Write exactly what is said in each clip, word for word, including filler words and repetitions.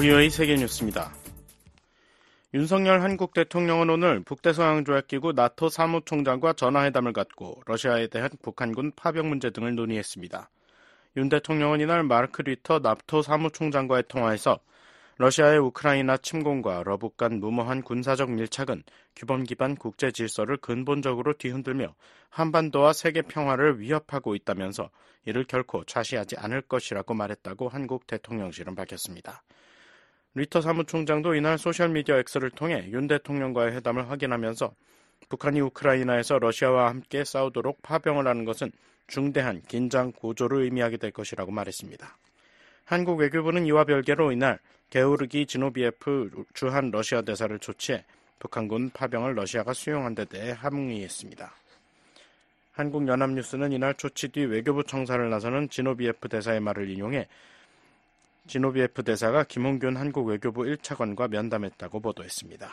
브이오에이 세계뉴스입니다. 윤석열 한국 대통령은 오늘 북대서양조약기구 나토 사무총장과 전화회담을 갖고 러시아에 대한 북한군 파병 문제 등을 논의했습니다. 윤 대통령은 이날 마르크 리터 나토 사무총장과의 통화에서 러시아의 우크라이나 침공과 러북 간 무모한 군사적 밀착은 규범 기반 국제 질서를 근본적으로 뒤흔들며 한반도와 세계 평화를 위협하고 있다면서 이를 결코 좌시하지 않을 것이라고 말했다고 한국 대통령실은 밝혔습니다. 리터 사무총장도 이날 소셜미디어 X를 통해 윤 대통령과의 회담을 확인하면서 북한이 우크라이나에서 러시아와 함께 싸우도록 파병을 하는 것은 중대한 긴장 고조를 의미하게 될 것이라고 말했습니다. 한국 외교부는 이와 별개로 이날 게오르기 지노비에프 주한 러시아 대사를 초치해 북한군 파병을 러시아가 수용한 데 대해 함의했습니다. 한국연합뉴스는 이날 초치 뒤 외교부 청사를 나서는 지노비에프 대사의 말을 인용해 지노비에프 대사가 김홍균 한국 외교부 일 차관과 면담했다고 보도했습니다.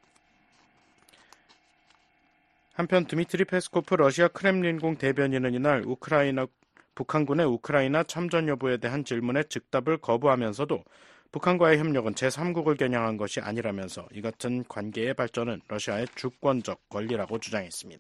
한편 드미트리 페스코프 러시아 크렘린궁 대변인은 이날 우크라이나 북한군의 우크라이나 참전 여부에 대한 질문에 즉답을 거부하면서도 북한과의 협력은 제삼국을 겨냥한 것이 아니라면서 이 같은 관계의 발전은 러시아의 주권적 권리라고 주장했습니다.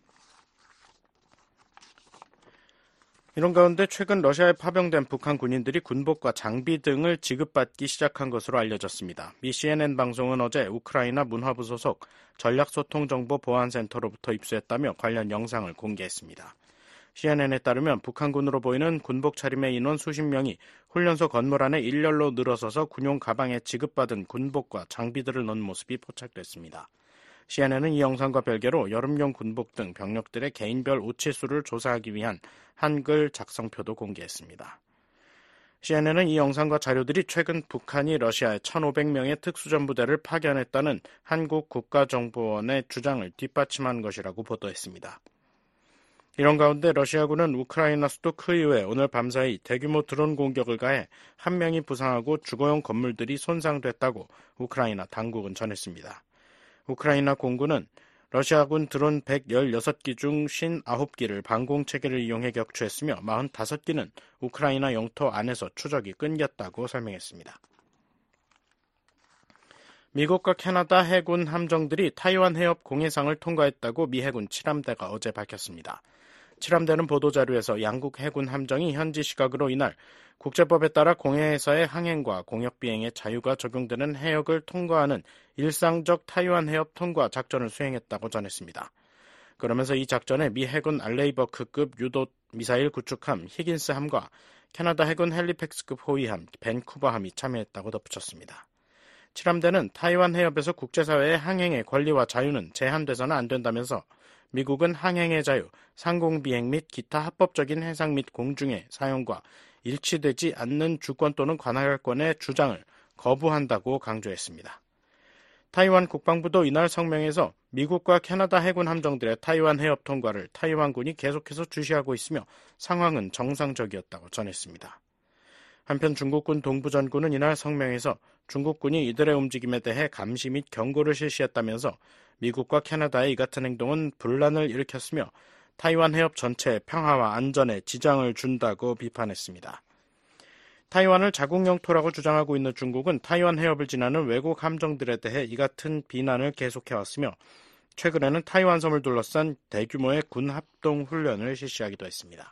이런 가운데 최근 러시아에 파병된 북한 군인들이 군복과 장비 등을 지급받기 시작한 것으로 알려졌습니다. 미 씨엔엔 방송은 어제 우크라이나 문화부 소속 전략소통정보보안센터로부터 입수했다며 관련 영상을 공개했습니다. 씨엔엔에 따르면 북한군으로 보이는 군복 차림의 인원 수십 명이 훈련소 건물 안에 일렬로 늘어서서 군용 가방에 지급받은 군복과 장비들을 넣은 모습이 포착됐습니다. 씨엔엔은 이 영상과 별개로 여름용 군복 등 병력들의 개인별 옷치수를 조사하기 위한 한글 작성표도 공개했습니다. 씨엔엔은 이 영상과 자료들이 최근 북한이 러시아에 천오백 명의 특수전부대를 파견했다는 한국 국가정보원의 주장을 뒷받침한 것이라고 보도했습니다. 이런 가운데 러시아군은 우크라이나 수도 크이우에 오늘 밤사이 대규모 드론 공격을 가해 한 명이 부상하고 주거용 건물들이 손상됐다고 우크라이나 당국은 전했습니다. 우크라이나 공군은 러시아군 드론 백십육 기 중 오십구 기를 방공체계를 이용해 격추했으며 사십오 기는 우크라이나 영토 안에서 추적이 끊겼다고 설명했습니다. 미국과 캐나다 해군 함정들이 타이완 해협 공해상을 통과했다고 미 해군 칠함대가 어제 밝혔습니다. 칠함대는 보도자료에서 양국 해군 함정이 현지 시각으로 이날 국제법에 따라 공해에서의 항행과 공역비행의 자유가 적용되는 해역을 통과하는 일상적 타이완 해협 통과 작전을 수행했다고 전했습니다. 그러면서 이 작전에 미 해군 알레이버크급 유도 미사일 구축함 히긴스함과 캐나다 해군 헬리팩스급 호위함 밴쿠버함이 참여했다고 덧붙였습니다. 칠함대는 타이완 해협에서 국제사회의 항행의 권리와 자유는 제한돼서는 안 된다면서 미국은 항행의 자유, 상공비행 및 기타 합법적인 해상 및 공중의 사용과 일치되지 않는 주권 또는 관할권의 주장을 거부한다고 강조했습니다. 타이완 국방부도 이날 성명에서 미국과 캐나다 해군 함정들의 타이완 해협 통과를 타이완군이 계속해서 주시하고 있으며 상황은 정상적이었다고 전했습니다. 한편 중국군 동부전군은 이날 성명에서 중국군이 이들의 움직임에 대해 감시 및 경고를 실시했다면서 미국과 캐나다의 이 같은 행동은 분란을 일으켰으며 타이완 해협 전체의 평화와 안전에 지장을 준다고 비판했습니다. 타이완을 자국 영토라고 주장하고 있는 중국은 타이완 해협을 지나는 외국 함정들에 대해 이 같은 비난을 계속해왔으며 최근에는 타이완 섬을 둘러싼 대규모의 군 합동 훈련을 실시하기도 했습니다.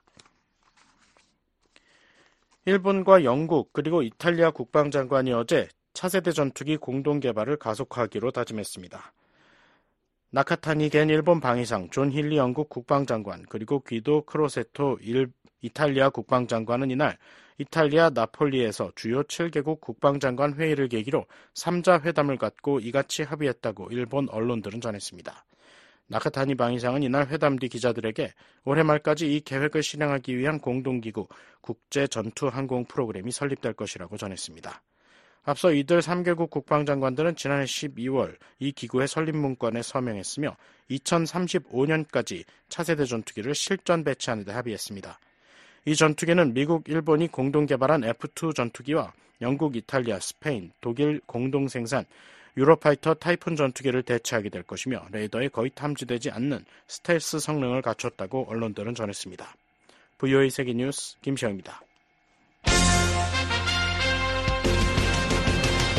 일본과 영국 그리고 이탈리아 국방장관이 어제 차세대 전투기 공동 개발을 가속화하기로 다짐했습니다. 나카타니 겐 일본 방위상, 존 힐리 영국 국방장관, 그리고 귀도 크로세토 일, 이탈리아 국방장관은 이날 이탈리아 나폴리에서 주요 칠 개국 국방장관 회의를 계기로 삼자 회담을 갖고 이같이 합의했다고 일본 언론들은 전했습니다. 나카타니 방위상은 이날 회담 뒤 기자들에게 올해 말까지 이 계획을 실행하기 위한 공동기구 국제전투항공 프로그램이 설립될 것이라고 전했습니다. 앞서 이들 삼 개국 국방장관들은 지난해 십이월 이 기구의 설립 문건에 서명했으며 이천삼십오 년까지 차세대 전투기를 실전 배치하는 데 합의했습니다. 이 전투기는 미국, 일본이 공동 개발한 에프 투 전투기와 영국, 이탈리아, 스페인, 독일 공동 생산 유로파이터 타이푼 전투기를 대체하게 될 것이며 레이더에 거의 탐지되지 않는 스텔스 성능을 갖췄다고 언론들은 전했습니다. 브이오에이 세계뉴스 김시영입니다.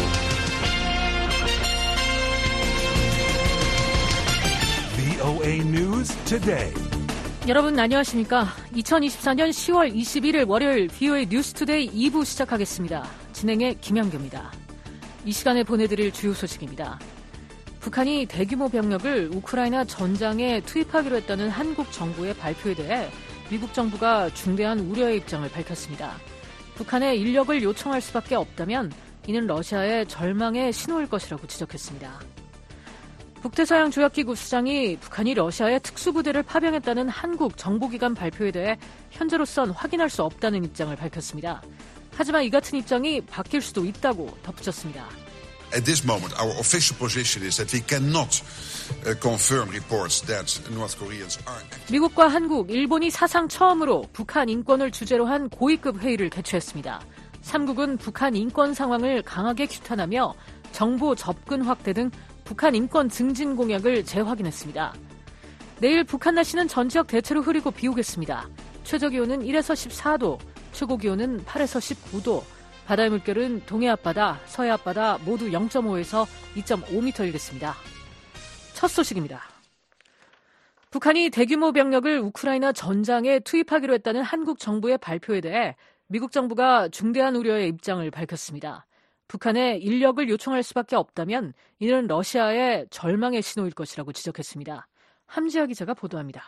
브이오에이 News Today. 여러분 안녕하십니까? 이천이십사년 시월 이십일일 월요일 브이오에이 뉴스 투데이 이 부 시작하겠습니다. 진행의 김현규입니다. 이 시간에 보내드릴 주요 소식입니다. 북한이 대규모 병력을 우크라이나 전장에 투입하기로 했다는 한국 정부의 발표에 대해 미국 정부가 중대한 우려의 입장을 밝혔습니다. 북한의 인력을 요청할 수밖에 없다면 이는 러시아의 절망의 신호일 것이라고 지적했습니다. 북태서양 조약기구 수장이 북한이 러시아의 특수부대를 파병했다는 한국 정보기관 발표에 대해 현재로선 확인할 수 없다는 입장을 밝혔습니다. 하지만 이 같은 입장이 바뀔 수도 있다고 덧붙였습니다. At this moment, our official position is that we cannot uh, confirm reports that North Koreans are. 미국과 한국, 일본이 사상 처음으로 북한 인권을 주제로 한 고위급 회의를 개최했습니다. 삼국은 북한 인권 상황을 강하게 규탄하며 정보 접근 확대 등 북한 인권 증진 공약을 재확인했습니다. 내일 북한 날씨는 전지역 대체로 흐리고 비 오겠습니다. 최저기온은 일에서 십사도, 최고기온은 팔에서 십구도, 바다의 물결은 동해 앞바다, 서해 앞바다 모두 영점오에서 이점오 미터이겠습니다. 첫 소식입니다. 북한이 대규모 병력을 우크라이나 전장에 투입하기로 했다는 한국 정부의 발표에 대해 미국 정부가 중대한 우려의 입장을 밝혔습니다. 북한에 인력을 요청할 수밖에 없다면 이는 러시아의 절망의 신호일 것이라고 지적했습니다. 함지아 기자가 보도합니다.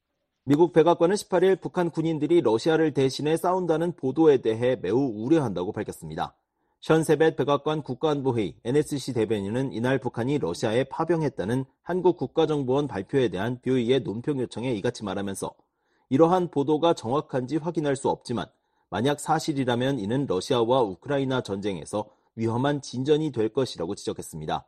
미국 백악관은 십팔일 북한 군인들이 러시아를 대신해 싸운다는 보도에 대해 매우 우려한다고 밝혔습니다. 션 세벳 백악관 국가안보회의 엔에스씨 대변인은 이날 북한이 러시아에 파병했다는 한국 국가정보원 발표에 대한 브이오에이의 논평 요청에 이같이 말하면서 이러한 보도가 정확한지 확인할 수 없지만 만약 사실이라면 이는 러시아와 우크라이나 전쟁에서 위험한 진전이 될 것이라고 지적했습니다.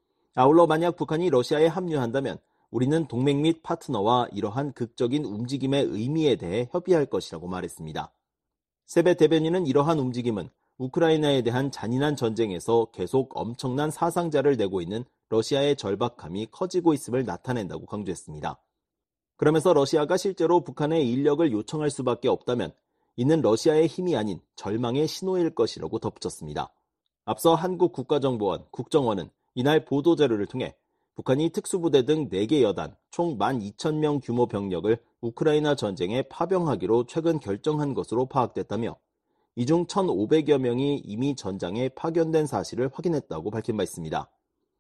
아울러 만약 북한이 러시아에 합류한다면 우리는 동맹 및 파트너와 이러한 극적인 움직임의 의미에 대해 협의할 것이라고 말했습니다. 세벳 대변인은 이러한 움직임은 우크라이나에 대한 잔인한 전쟁에서 계속 엄청난 사상자를 내고 있는 러시아의 절박함이 커지고 있음을 나타낸다고 강조했습니다. 그러면서 러시아가 실제로 북한에 인력을 요청할 수밖에 없다면 이는 러시아의 힘이 아닌 절망의 신호일 것이라고 덧붙였습니다. 앞서 한국 국가정보원, 국정원은 이날 보도자료를 통해 북한이 특수부대 등 네 개 여단, 총 만 이천 명 규모 병력을 우크라이나 전쟁에 파병하기로 최근 결정한 것으로 파악됐다며 이 중 천오백여 명이 이미 전장에 파견된 사실을 확인했다고 밝힌 바 있습니다.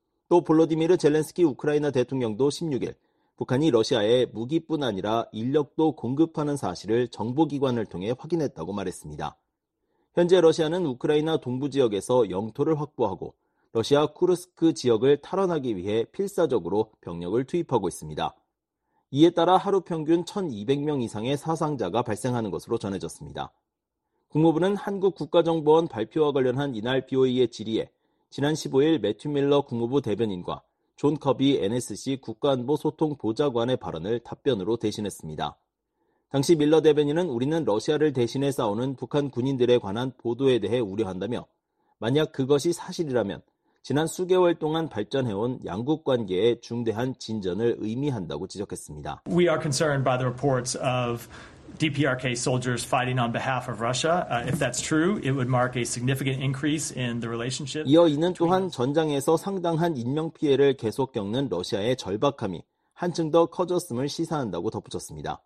또 볼로디미르 젤렌스키 우크라이나 대통령도 십육일 북한이 러시아에 무기뿐 아니라 인력도 공급하는 사실을 정보기관을 통해 확인했다고 말했습니다. 현재 러시아는 우크라이나 동부 지역에서 영토를 확보하고 러시아 쿠르스크 지역을 탈환하기 위해 필사적으로 병력을 투입하고 있습니다. 이에 따라 하루 평균 천이백 명 이상의 사상자가 발생하는 것으로 전해졌습니다. 국무부는 한국 국가정보원 발표와 관련한 이날 브이오에이의 질의에 지난 십오일 매튜 밀러 국무부 대변인과 존 커비 엔에스씨 국가안보소통보좌관의 발언을 답변으로 대신했습니다. 당시 밀러 대변인은 우리는 러시아를 대신해 싸우는 북한 군인들에 관한 보도에 대해 우려한다며 만약 그것이 사실이라면 지난 수개월 동안 발전해온 양국 관계에 중대한 진전을 의미한다고 지적했습니다. We are concerned by the reports of 디피아르케이 soldiers fighting on behalf of Russia. Uh, if that's true, it would mark a significant increase in the relationship. 이어 이는 또한 전장에서 상당한 인명 피해를 계속 겪는 러시아의 절박함이 한층 더 커졌음을 시사한다고 덧붙였습니다.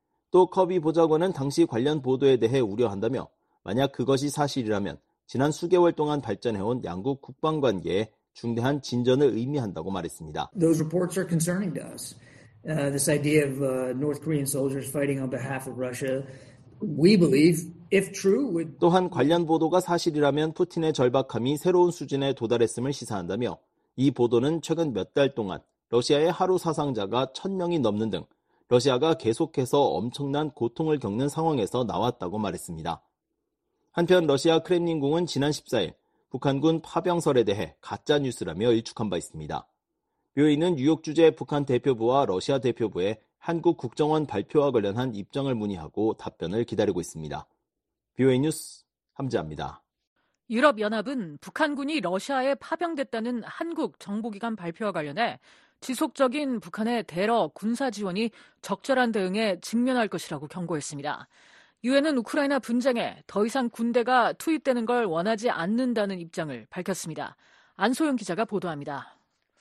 또 커비 보좌관은 당시 관련 보도에 대해 우려한다며 만약 그것이 사실이라면 지난 수개월 동안 발전해온 양국 국방관계에 중대한 진전을 의미한다고 말했습니다. Those reports are concerning to us. Uh, this idea of uh, North Korean soldiers fighting on behalf of Russia, we believe, if true, would... 또한 관련 보도가 사실이라면 푸틴의 절박함이 새로운 수준에 도달했음을 시사한다며 이 보도는 최근 몇 달 동안 러시아의 하루 사상자가 천 명이 넘는 등 러시아가 계속해서 엄청난 고통을 겪는 상황에서 나왔다고 말했습니다. 한편 러시아 크렘린궁은 지난 십사일 북한군 파병설에 대해 가짜뉴스라며 일축한 바 있습니다. 브이오에이는 뉴욕 주재 북한 대표부와 러시아 대표부의 한국 국정원 발표와 관련한 입장을 문의하고 답변을 기다리고 있습니다. 브이오에이 뉴스 함지아입니다. 유럽연합은 북한군이 러시아에 파병됐다는 한국 정보기관 발표와 관련해 지속적인 북한의 대러 군사 지원이 적절한 대응에 직면할 것이라고 경고했습니다. 유엔은 우크라이나 분쟁에 더 이상 군대가 투입되는 걸 원하지 않는다는 입장을 밝혔습니다. 안소영 기자가 보도합니다.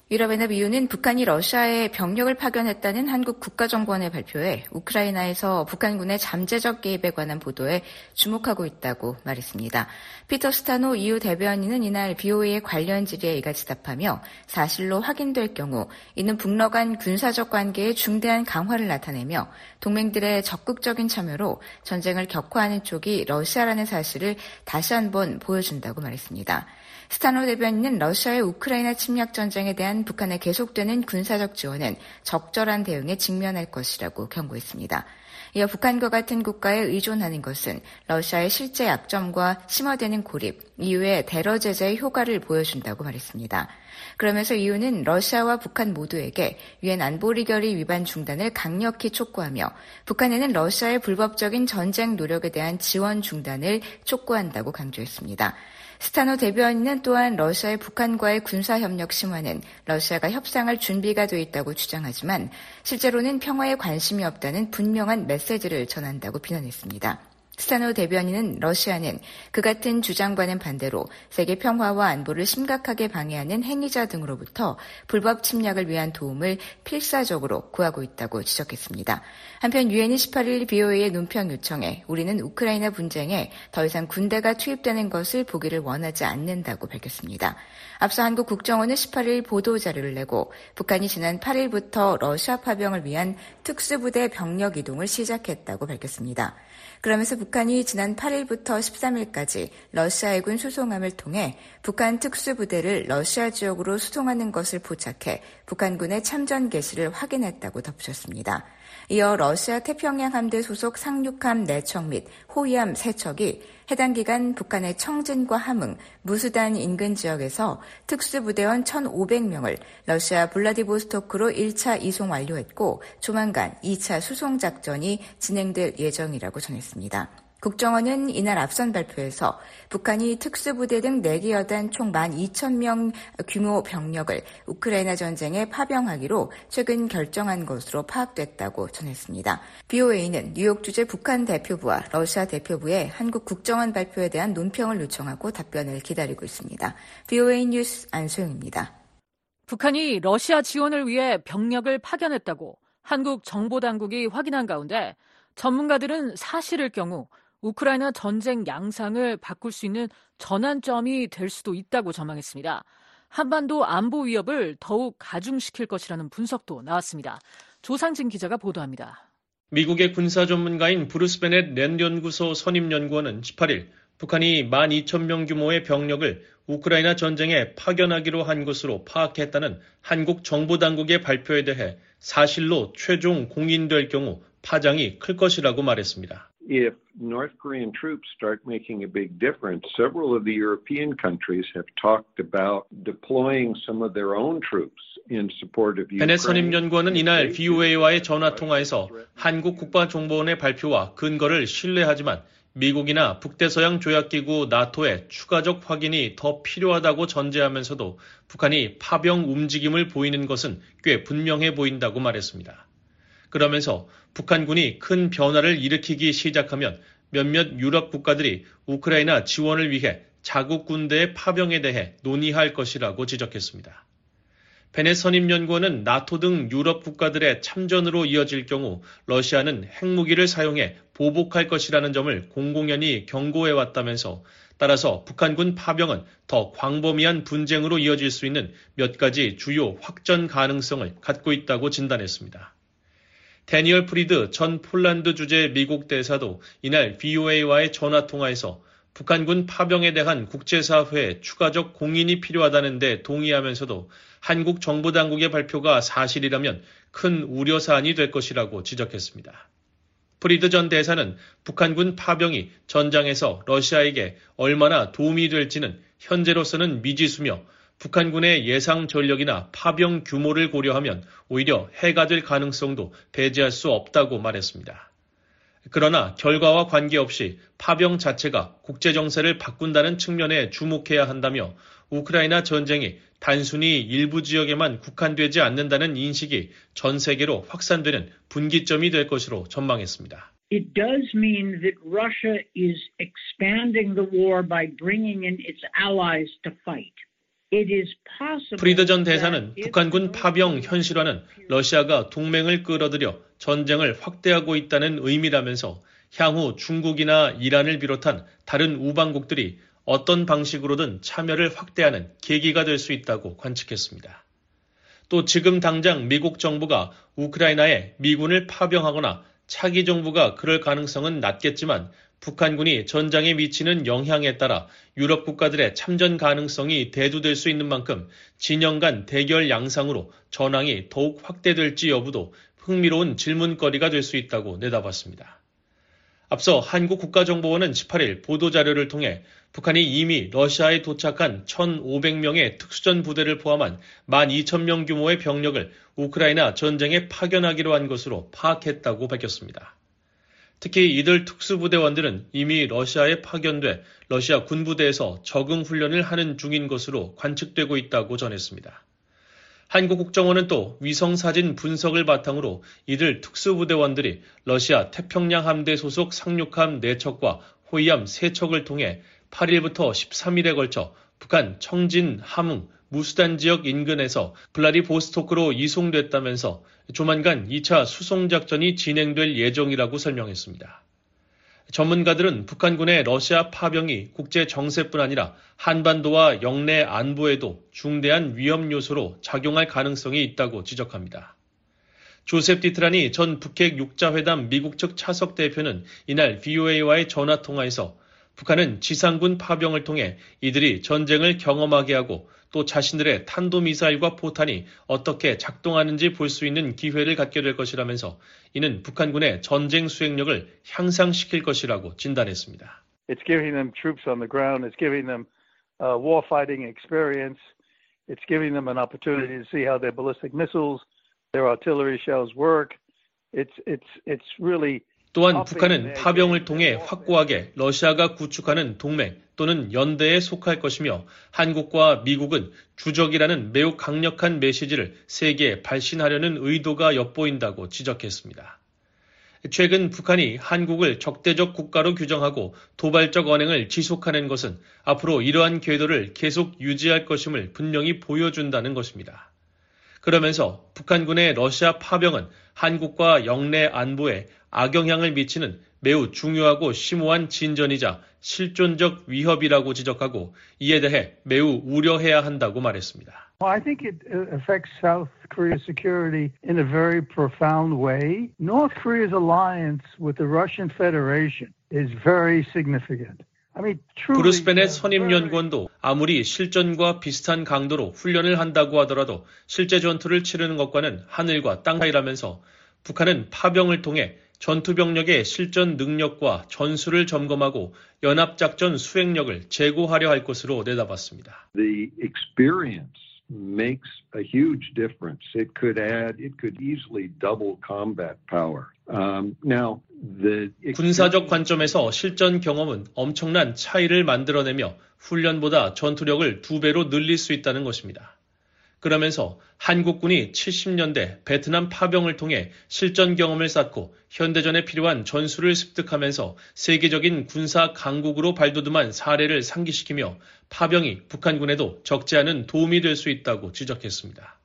유럽연합 이유는 북한이 러시아에 병력을 파견했다는 한국 국가정보원의 발표에 우크라이나에서 북한군의 잠재적 개입에 관한 보도에 주목하고 있다고 말했습니다. 피터 스타노 이유 대변인은 이날 비오에이의 관련 질의에 이같이 답하며 사실로 확인될 경우 이는 북러 간 군사적 관계의 중대한 강화를 나타내며 동맹들의 적극적인 참여로 전쟁을 격화하는 쪽이 러시아라는 사실을 다시 한번 보여준다고 말했습니다. 스타노 대변인은 러시아의 우크라이나 침략 전쟁에 대한 북한의 계속되는 군사적 지원은 적절한 대응에 직면할 것이라고 경고했습니다. 이어 북한과 같은 국가에 의존하는 것은 러시아의 실제 약점과 심화되는 고립, 이후의 대러 제재의 효과를 보여준다고 말했습니다. 그러면서 이유는 러시아와 북한 모두에게 유엔 안보리 결의 위반 중단을 강력히 촉구하며 북한에는 러시아의 불법적인 전쟁 노력에 대한 지원 중단을 촉구한다고 강조했습니다. 스타노 대변인은 또한 러시아의 북한과의 군사협력 심화는 러시아가 협상할 준비가 돼 있다고 주장하지만 실제로는 평화에 관심이 없다는 분명한 메시지를 전한다고 비난했습니다. 스타노 대변인은 러시아는 그 같은 주장과는 반대로 세계 평화와 안보를 심각하게 방해하는 행위자 등으로부터 불법 침략을 위한 도움을 필사적으로 구하고 있다고 지적했습니다. 한편 유엔이 십팔 일 비오에이의 논평 요청에 우리는 우크라이나 분쟁에 더 이상 군대가 투입되는 것을 보기를 원하지 않는다고 밝혔습니다. 앞서 한국 국정원은 십팔 일 보도자료를 내고 북한이 지난 팔 일부터 러시아 파병을 위한 특수부대 병력 이동을 시작했다고 밝혔습니다. 그러면서 북한이 지난 팔 일부터 십삼 일까지 러시아 해군 수송함을 통해 북한 특수부대를 러시아 지역으로 수송하는 것을 포착해 북한군의 참전 개시를 확인했다고 덧붙였습니다. 이어 러시아 태평양 함대 소속 상륙함 네 척 및 호위함 세 척이 해당 기간 북한의 청진과 함흥, 무수단 인근 지역에서 특수부대원 천오백 명을 러시아 블라디보스토크로 일 차 이송 완료했고 조만간 이 차 수송 작전이 진행될 예정이라고 전했습니다. 국정원은 이날 앞선 발표에서 북한이 특수부대 등 네 개 여단 총 만 이천 명 규모 병력을 우크라이나 전쟁에 파병하기로 최근 결정한 것으로 파악됐다고 전했습니다. 비오에이는 뉴욕 주재 북한 대표부와 러시아 대표부에 한국 국정원 발표에 대한 논평을 요청하고 답변을 기다리고 있습니다. 비오에이 뉴스 안소영입니다. 북한이 러시아 지원을 위해 병력을 파견했다고 한국 정보당국이 확인한 가운데 전문가들은 사실일 경우 우크라이나 전쟁 양상을 바꿀 수 있는 전환점이 될 수도 있다고 전망했습니다. 한반도 안보 위협을 더욱 가중시킬 것이라는 분석도 나왔습니다. 조상진 기자가 보도합니다. 미국의 군사 전문가인 브루스 베넷 랜드 연구소 선임연구원은 십팔 일 북한이 만 이천 명 규모의 병력을 우크라이나 전쟁에 파견하기로 한 것으로 파악했다는 한국 정보당국의 발표에 대해 사실로 최종 공인될 경우 파장이 클 것이라고 말했습니다. If North Korean troops start making a big difference, several of the European countries have talked about deploying some of their own troops in support of Ukraine. 베넷 선임연구원은 이날 비오에이와의 전화통화에서 한국 국가정보원의 발표와 근거를 신뢰하지만 미국이나 북대서양 조약기구 나토의 추가적 확인이 더 필요하다고 전제하면서도 북한이 파병 움직임을 보이는 것은 꽤 분명해 보인다고 말했습니다. 그러면서 북한군이 큰 변화를 일으키기 시작하면 몇몇 유럽 국가들이 우크라이나 지원을 위해 자국 군대의 파병에 대해 논의할 것이라고 지적했습니다. 베넷 선임연구원은 나토 등 유럽 국가들의 참전으로 이어질 경우 러시아는 핵무기를 사용해 보복할 것이라는 점을 공공연히 경고해왔다면서 따라서 북한군 파병은 더 광범위한 분쟁으로 이어질 수 있는 몇 가지 주요 확전 가능성을 갖고 있다고 진단했습니다. 데니얼 프리드 전 폴란드 주재 미국 대사도 이날 비오에이와의 전화통화에서 북한군 파병에 대한 국제사회의 추가적 공인이 필요하다는 데 동의하면서도 한국 정보당국의 발표가 사실이라면 큰 우려사안이 될 것이라고 지적했습니다. 프리드 전 대사는 북한군 파병이 전장에서 러시아에게 얼마나 도움이 될지는 현재로서는 미지수며 북한군의 예상 전력이나 파병 규모를 고려하면 오히려 해가 될 가능성도 배제할 수 없다고 말했습니다. 그러나 결과와 관계없이 파병 자체가 국제정세를 바꾼다는 측면에 주목해야 한다며 우크라이나 전쟁이 단순히 일부 지역에만 국한되지 않는다는 인식이 전 세계로 확산되는 분기점이 될 것으로 전망했습니다. It does mean that Russia is expanding the war by bringing in its allies to fight. it is possible. 프리드 전 대사는 북한군 파병 현실화는 러시아가 동맹을 끌어들여 전쟁을 확대하고 있다는 의미라면서 향후 중국이나 이란을 비롯한 다른 우방국들이 어떤 방식으로든 참여를 확대하는 계기가 될 수 있다고 관측했습니다. 또 지금 당장 미국 정부가 우크라이나에 미군을 파병하거나 차기 정부가 그럴 가능성은 낮겠지만 북한군이 전장에 미치는 영향에 따라 유럽 국가들의 참전 가능성이 대두될 수 있는 만큼 진영 간 대결 양상으로 전황이 더욱 확대될지 여부도 흥미로운 질문거리가 될 수 있다고 내다봤습니다. 앞서 한국 국가정보원은 십팔 일 보도자료를 통해 북한이 이미 러시아에 도착한 천오백 명의 특수전 부대를 포함한 만 이천 명 규모의 병력을 우크라이나 전쟁에 파견하기로 한 것으로 파악했다고 밝혔습니다. 특히 이들 특수부대원들은 이미 러시아에 파견돼 러시아 군부대에서 적응 훈련을 하는 중인 것으로 관측되고 있다고 전했습니다. 한국국정원은 또 위성사진 분석을 바탕으로 이들 특수부대원들이 러시아 태평양 함대 소속 상륙함 네 척과 호위함 세 척을 통해 팔 일부터 십삼 일에 걸쳐 북한 청진, 함흥, 무수단 지역 인근에서 블라디보스토크로 이송됐다면서 조만간 이 차 수송작전이 진행될 예정이라고 설명했습니다. 전문가들은 북한군의 러시아 파병이 국제 정세뿐 아니라 한반도와 영내 안보에도 중대한 위험 요소로 작용할 가능성이 있다고 지적합니다. 조셉 디트라니 전 북핵 육자회담 미국 측 차석 대표는 이날 브이오에이와의 전화통화에서 북한은 지상군 파병을 통해 이들이 전쟁을 경험하게 하고 또 자신들의 탄도미사일과 포탄이 어떻게 작동하는지 볼 수 있는 기회를 갖게 될 것이라면서 이는 북한군의 전쟁 수행력을 향상시킬 것이라고 진단했습니다. It's giving them troops on the ground. It's giving them uh, warfighting experience. It's giving them an opportunity to see how their ballistic missiles, their artillery shells work. It's it's it's really 또한 북한은 파병을 통해 확고하게 러시아가 구축하는 동맹 또는 연대에 속할 것이며 한국과 미국은 주적이라는 매우 강력한 메시지를 세계에 발신하려는 의도가 엿보인다고 지적했습니다. 최근 북한이 한국을 적대적 국가로 규정하고 도발적 언행을 지속하는 것은 앞으로 이러한 궤도를 계속 유지할 것임을 분명히 보여준다는 것입니다. 그러면서 북한군의 러시아 파병은 한국과 영내 안보에 악영향을 미치는 매우 중요하고 심오한 진전이자 실존적 위협이라고 지적하고 이에 대해 매우 우려해야 한다고 말했습니다. I think it affects South Korea's security in a very profound way. North Korea's alliance with the Russian Federation is very significant. 브루스 베넷 선임연구원도 아무리 실전과 비슷한 강도로 훈련을 한다고 하더라도 실제 전투를 치르는 것과는 하늘과 땅 차이라면서 북한은 파병을 통해 전투병력의 실전 능력과 전술을 점검하고 연합작전 수행력을 제고하려 할 것으로 내다봤습니다. The experience makes a huge difference. It could add, it could easily double combat power. Um, now, the 군사적 관점에서 실전 경험은 엄청난 차이를 만들어내며 훈련보다 전투력을 두 배로 늘릴 수 있다는 것입니다. 그러면서 한국군이 칠십 년대 베트남 파병을 통해 실전 경험을 쌓고 현대전에 필요한 전술을 습득하면서 세계적인 군사 강국으로 발돋움한 사례를 상기시키며 파병이 북한군에도 적지 않은 도움이 될 수 있다고 지적했습니다.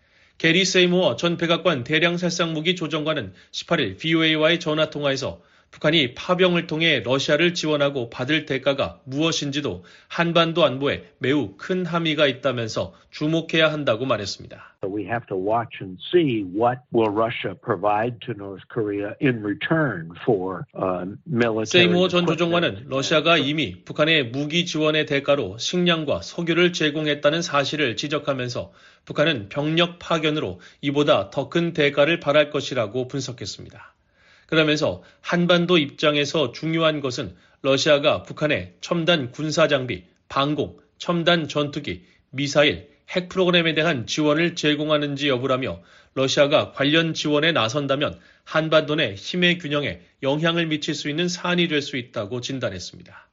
게리 세이모어 전 백악관 대량살상무기 조정관은 십팔 일 브이오에이와의 전화통화에서 북한이 파병을 통해 러시아를 지원하고 받을 대가가 무엇인지도 한반도 안보에 매우 큰 함의가 있다면서 주목해야 한다고 말했습니다. We have to watch and see what will Russia provide to North Korea in return for uh, military. 세이모어 전 조정관은 러시아가 이미 북한의 무기 지원의 대가로 식량과 석유를 제공했다는 사실을 지적하면서 북한은 병력 파견으로 이보다 더 큰 대가를 바랄 것이라고 분석했습니다. 그러면서 한반도 입장에서 중요한 것은 러시아가 북한에 첨단 군사장비, 방공, 첨단 전투기, 미사일, 핵 프로그램에 대한 지원을 제공하는지 여부라며 러시아가 관련 지원에 나선다면 한반도 내 힘의 균형에 영향을 미칠 수 있는 사안이 될 수 있다고 진단했습니다.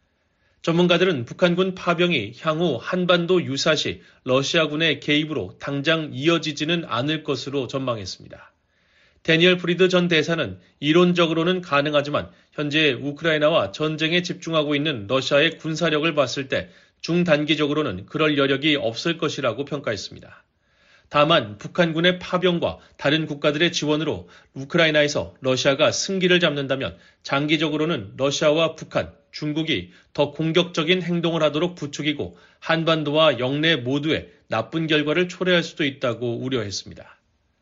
전문가들은 북한군 파병이 향후 한반도 유사시 러시아군의 개입으로 당장 이어지지는 않을 것으로 전망했습니다. 데니얼 프리드 전 대사는 이론적으로는 가능하지만 현재 우크라이나와 전쟁에 집중하고 있는 러시아의 군사력을 봤을 때 중단기적으로는 그럴 여력이 없을 것이라고 평가했습니다. 다만 북한군의 파병과 다른 국가들의 지원으로 우크라이나에서 러시아가 승기를 잡는다면 장기적으로는 러시아와 북한, 중국이 더 공격적인 행동을 하도록 부추기고 한반도와 영내 모두에 나쁜 결과를 초래할 수도 있다고 우려했습니다.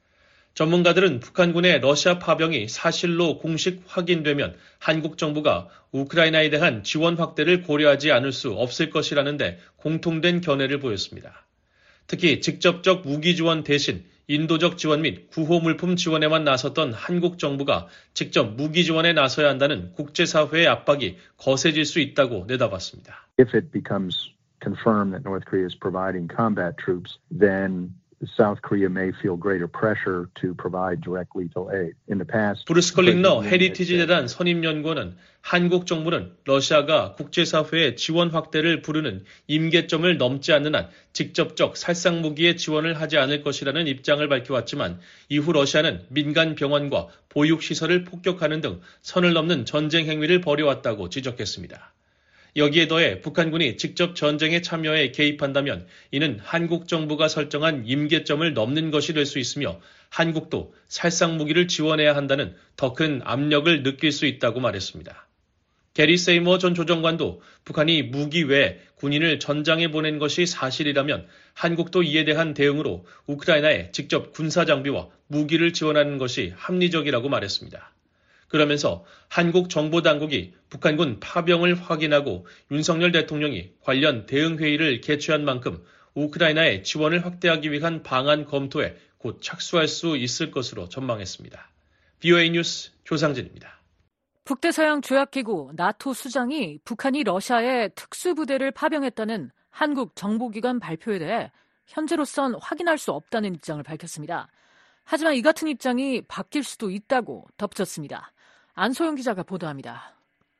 전문가들은 북한군의 러시아 파병이 사실로 공식 확인되면 한국 정부가 우크라이나에 대한 지원 확대를 고려하지 않을 수 없을 것이라는데 공통된 견해를 보였습니다. 특히 직접적 무기 지원 대신 인도적 지원 및 구호 물품 지원에만 나섰던 한국 정부가 직접 무기 지원에 나서야 한다는 국제사회의 압박이 거세질 수 있다고 내다봤습니다. If it becomes confirmed that North Korea is providing combat troops, then South Korea may feel greater pressure to provide direct lethal aid. In the past, 브루스 컬링러 헤리티지 재단 선임연구원은 한국 정부는 러시아가 국제사회의 지원 확대를 부르는 임계점을 넘지 않는 한 직접적 살상 무기의 지원을 하지 않을 것이라는 입장을 밝혀왔지만 이후 러시아는 민간 병원과 보육시설을 폭격하는 등 선을 넘는 전쟁 행위를 벌여왔다고 지적했습니다. 여기에 더해 북한군이 직접 전쟁에 참여해 개입한다면 이는 한국 정부가 설정한 임계점을 넘는 것이 될 수 있으며 한국도 살상 무기를 지원해야 한다는 더 큰 압력을 느낄 수 있다고 말했습니다. 게리 세이머 전 조정관도 북한이 무기 외에 군인을 전장에 보낸 것이 사실이라면 한국도 이에 대한 대응으로 우크라이나에 직접 군사 장비와 무기를 지원하는 것이 합리적이라고 말했습니다. 그러면서 한국 정보당국이 북한군 파병을 확인하고 윤석열 대통령이 관련 대응회의를 개최한 만큼 우크라이나에 지원을 확대하기 위한 방안 검토에 곧 착수할 수 있을 것으로 전망했습니다. 비오에이 뉴스 조상진입니다. 북대서양 조약기구 나토 수장이 북한이 러시아에 특수부대를 파병했다는 한국 정보기관 발표에 대해 현재로선 확인할 수 없다는 입장을 밝혔습니다. 하지만 이 같은 입장이 바뀔 수도 있다고 덧붙였습니다. 안소영 기자가 보도합니다.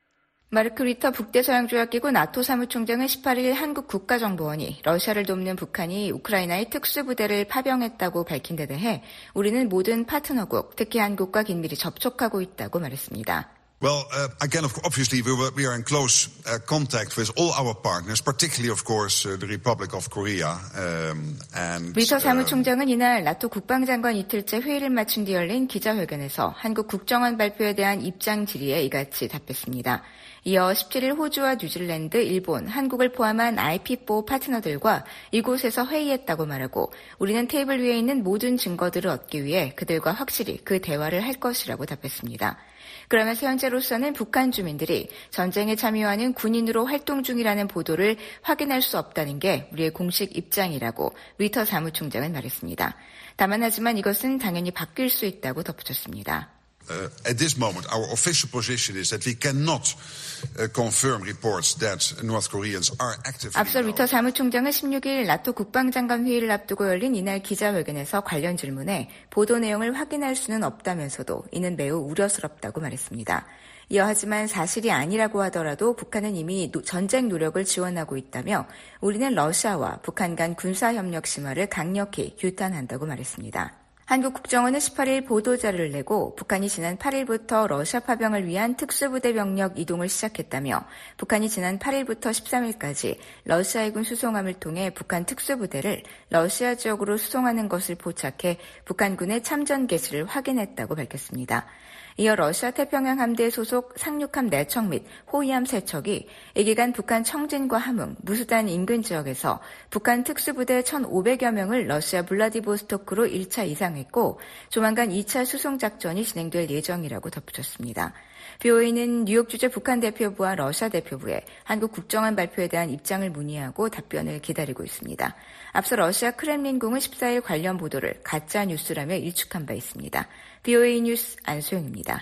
마르크 리터 북대서양조약기구 나토 사무총장은 십팔 일 한국 국가정보원이 러시아를 돕는 북한이 우크라이나에 특수부대를 파병했다고 밝힌 데 대해 우리는 모든 파트너국, 특히 한국과 긴밀히 접촉하고 있다고 말했습니다. Well, uh, again, of, obviously, we, were, we are in close uh, contact with all our partners, particularly, of course, uh, the Republic of Korea. Um, and, 리터 사무총장은 이날 나토 국방장관 이틀째 회의를 마친 뒤 열린 기자회견에서 한국 국정원 발표에 대한 입장 질의에 이같이 답했습니다. 이어 십칠 일 호주와 뉴질랜드, 일본, 한국을 포함한 아이피포 파트너들과 이곳에서 회의했다고 말하고 우리는 테이블 위에 있는 모든 증거들을 얻기 위해 그들과 확실히 그 대화를 할 것이라고 답했습니다. 그러면서 현재로서는 북한 주민들이 전쟁에 참여하는 군인으로 활동 중이라는 보도를 확인할 수 없다는 게 우리의 공식 입장이라고 리터 사무총장은 말했습니다. 다만 하지만 이것은 당연히 바뀔 수 있다고 덧붙였습니다. Uh, at this moment, our official position is that we cannot uh, confirm reports that North Koreans are actively. 앞서 리터 사무총장은 십육 일 나토 국방장관 회의를 앞두고 열린 이날 기자회견에서 관련 질문에 보도 내용을 확인할 수는 없다면서도 이는 매우 우려스럽다고 말했습니다. 이어 하지만 사실이 아니라고 하더라도 북한은 이미 전쟁 노력을 지원하고 있다며 우리는 러시아와 북한 간 군사협력 심화를 강력히 규탄한다고 말했습니다. 한국 국정원은 십팔 일 보도자료를 내고 북한이 지난 팔 일부터 러시아 파병을 위한 특수부대 병력 이동을 시작했다며 북한이 지난 팔 일부터 십삼 일까지 러시아 해군 수송함을 통해 북한 특수부대를 러시아 지역으로 수송하는 것을 포착해 북한군의 참전 개시를 확인했다고 밝혔습니다. 이어 러시아 태평양 함대 소속 상륙함 네 척 및 호위함 세 척이 이 기간 북한 청진과 함흥, 무수단 인근 지역에서 북한 특수부대 천오백여 명을 러시아 블라디보스토크로 일 차 이상했고 조만간 이 차 수송작전이 진행될 예정이라고 덧붙였습니다. 비오에이는 뉴욕 주재 북한 대표부와 러시아 대표부에 한국 국정원 발표에 대한 입장을 문의하고 답변을 기다리고 있습니다. 앞서 러시아 크렘린궁은 십사 일 관련 보도를 가짜 뉴스라며 일축한 바 있습니다. 비오에이 뉴스 안소영입니다.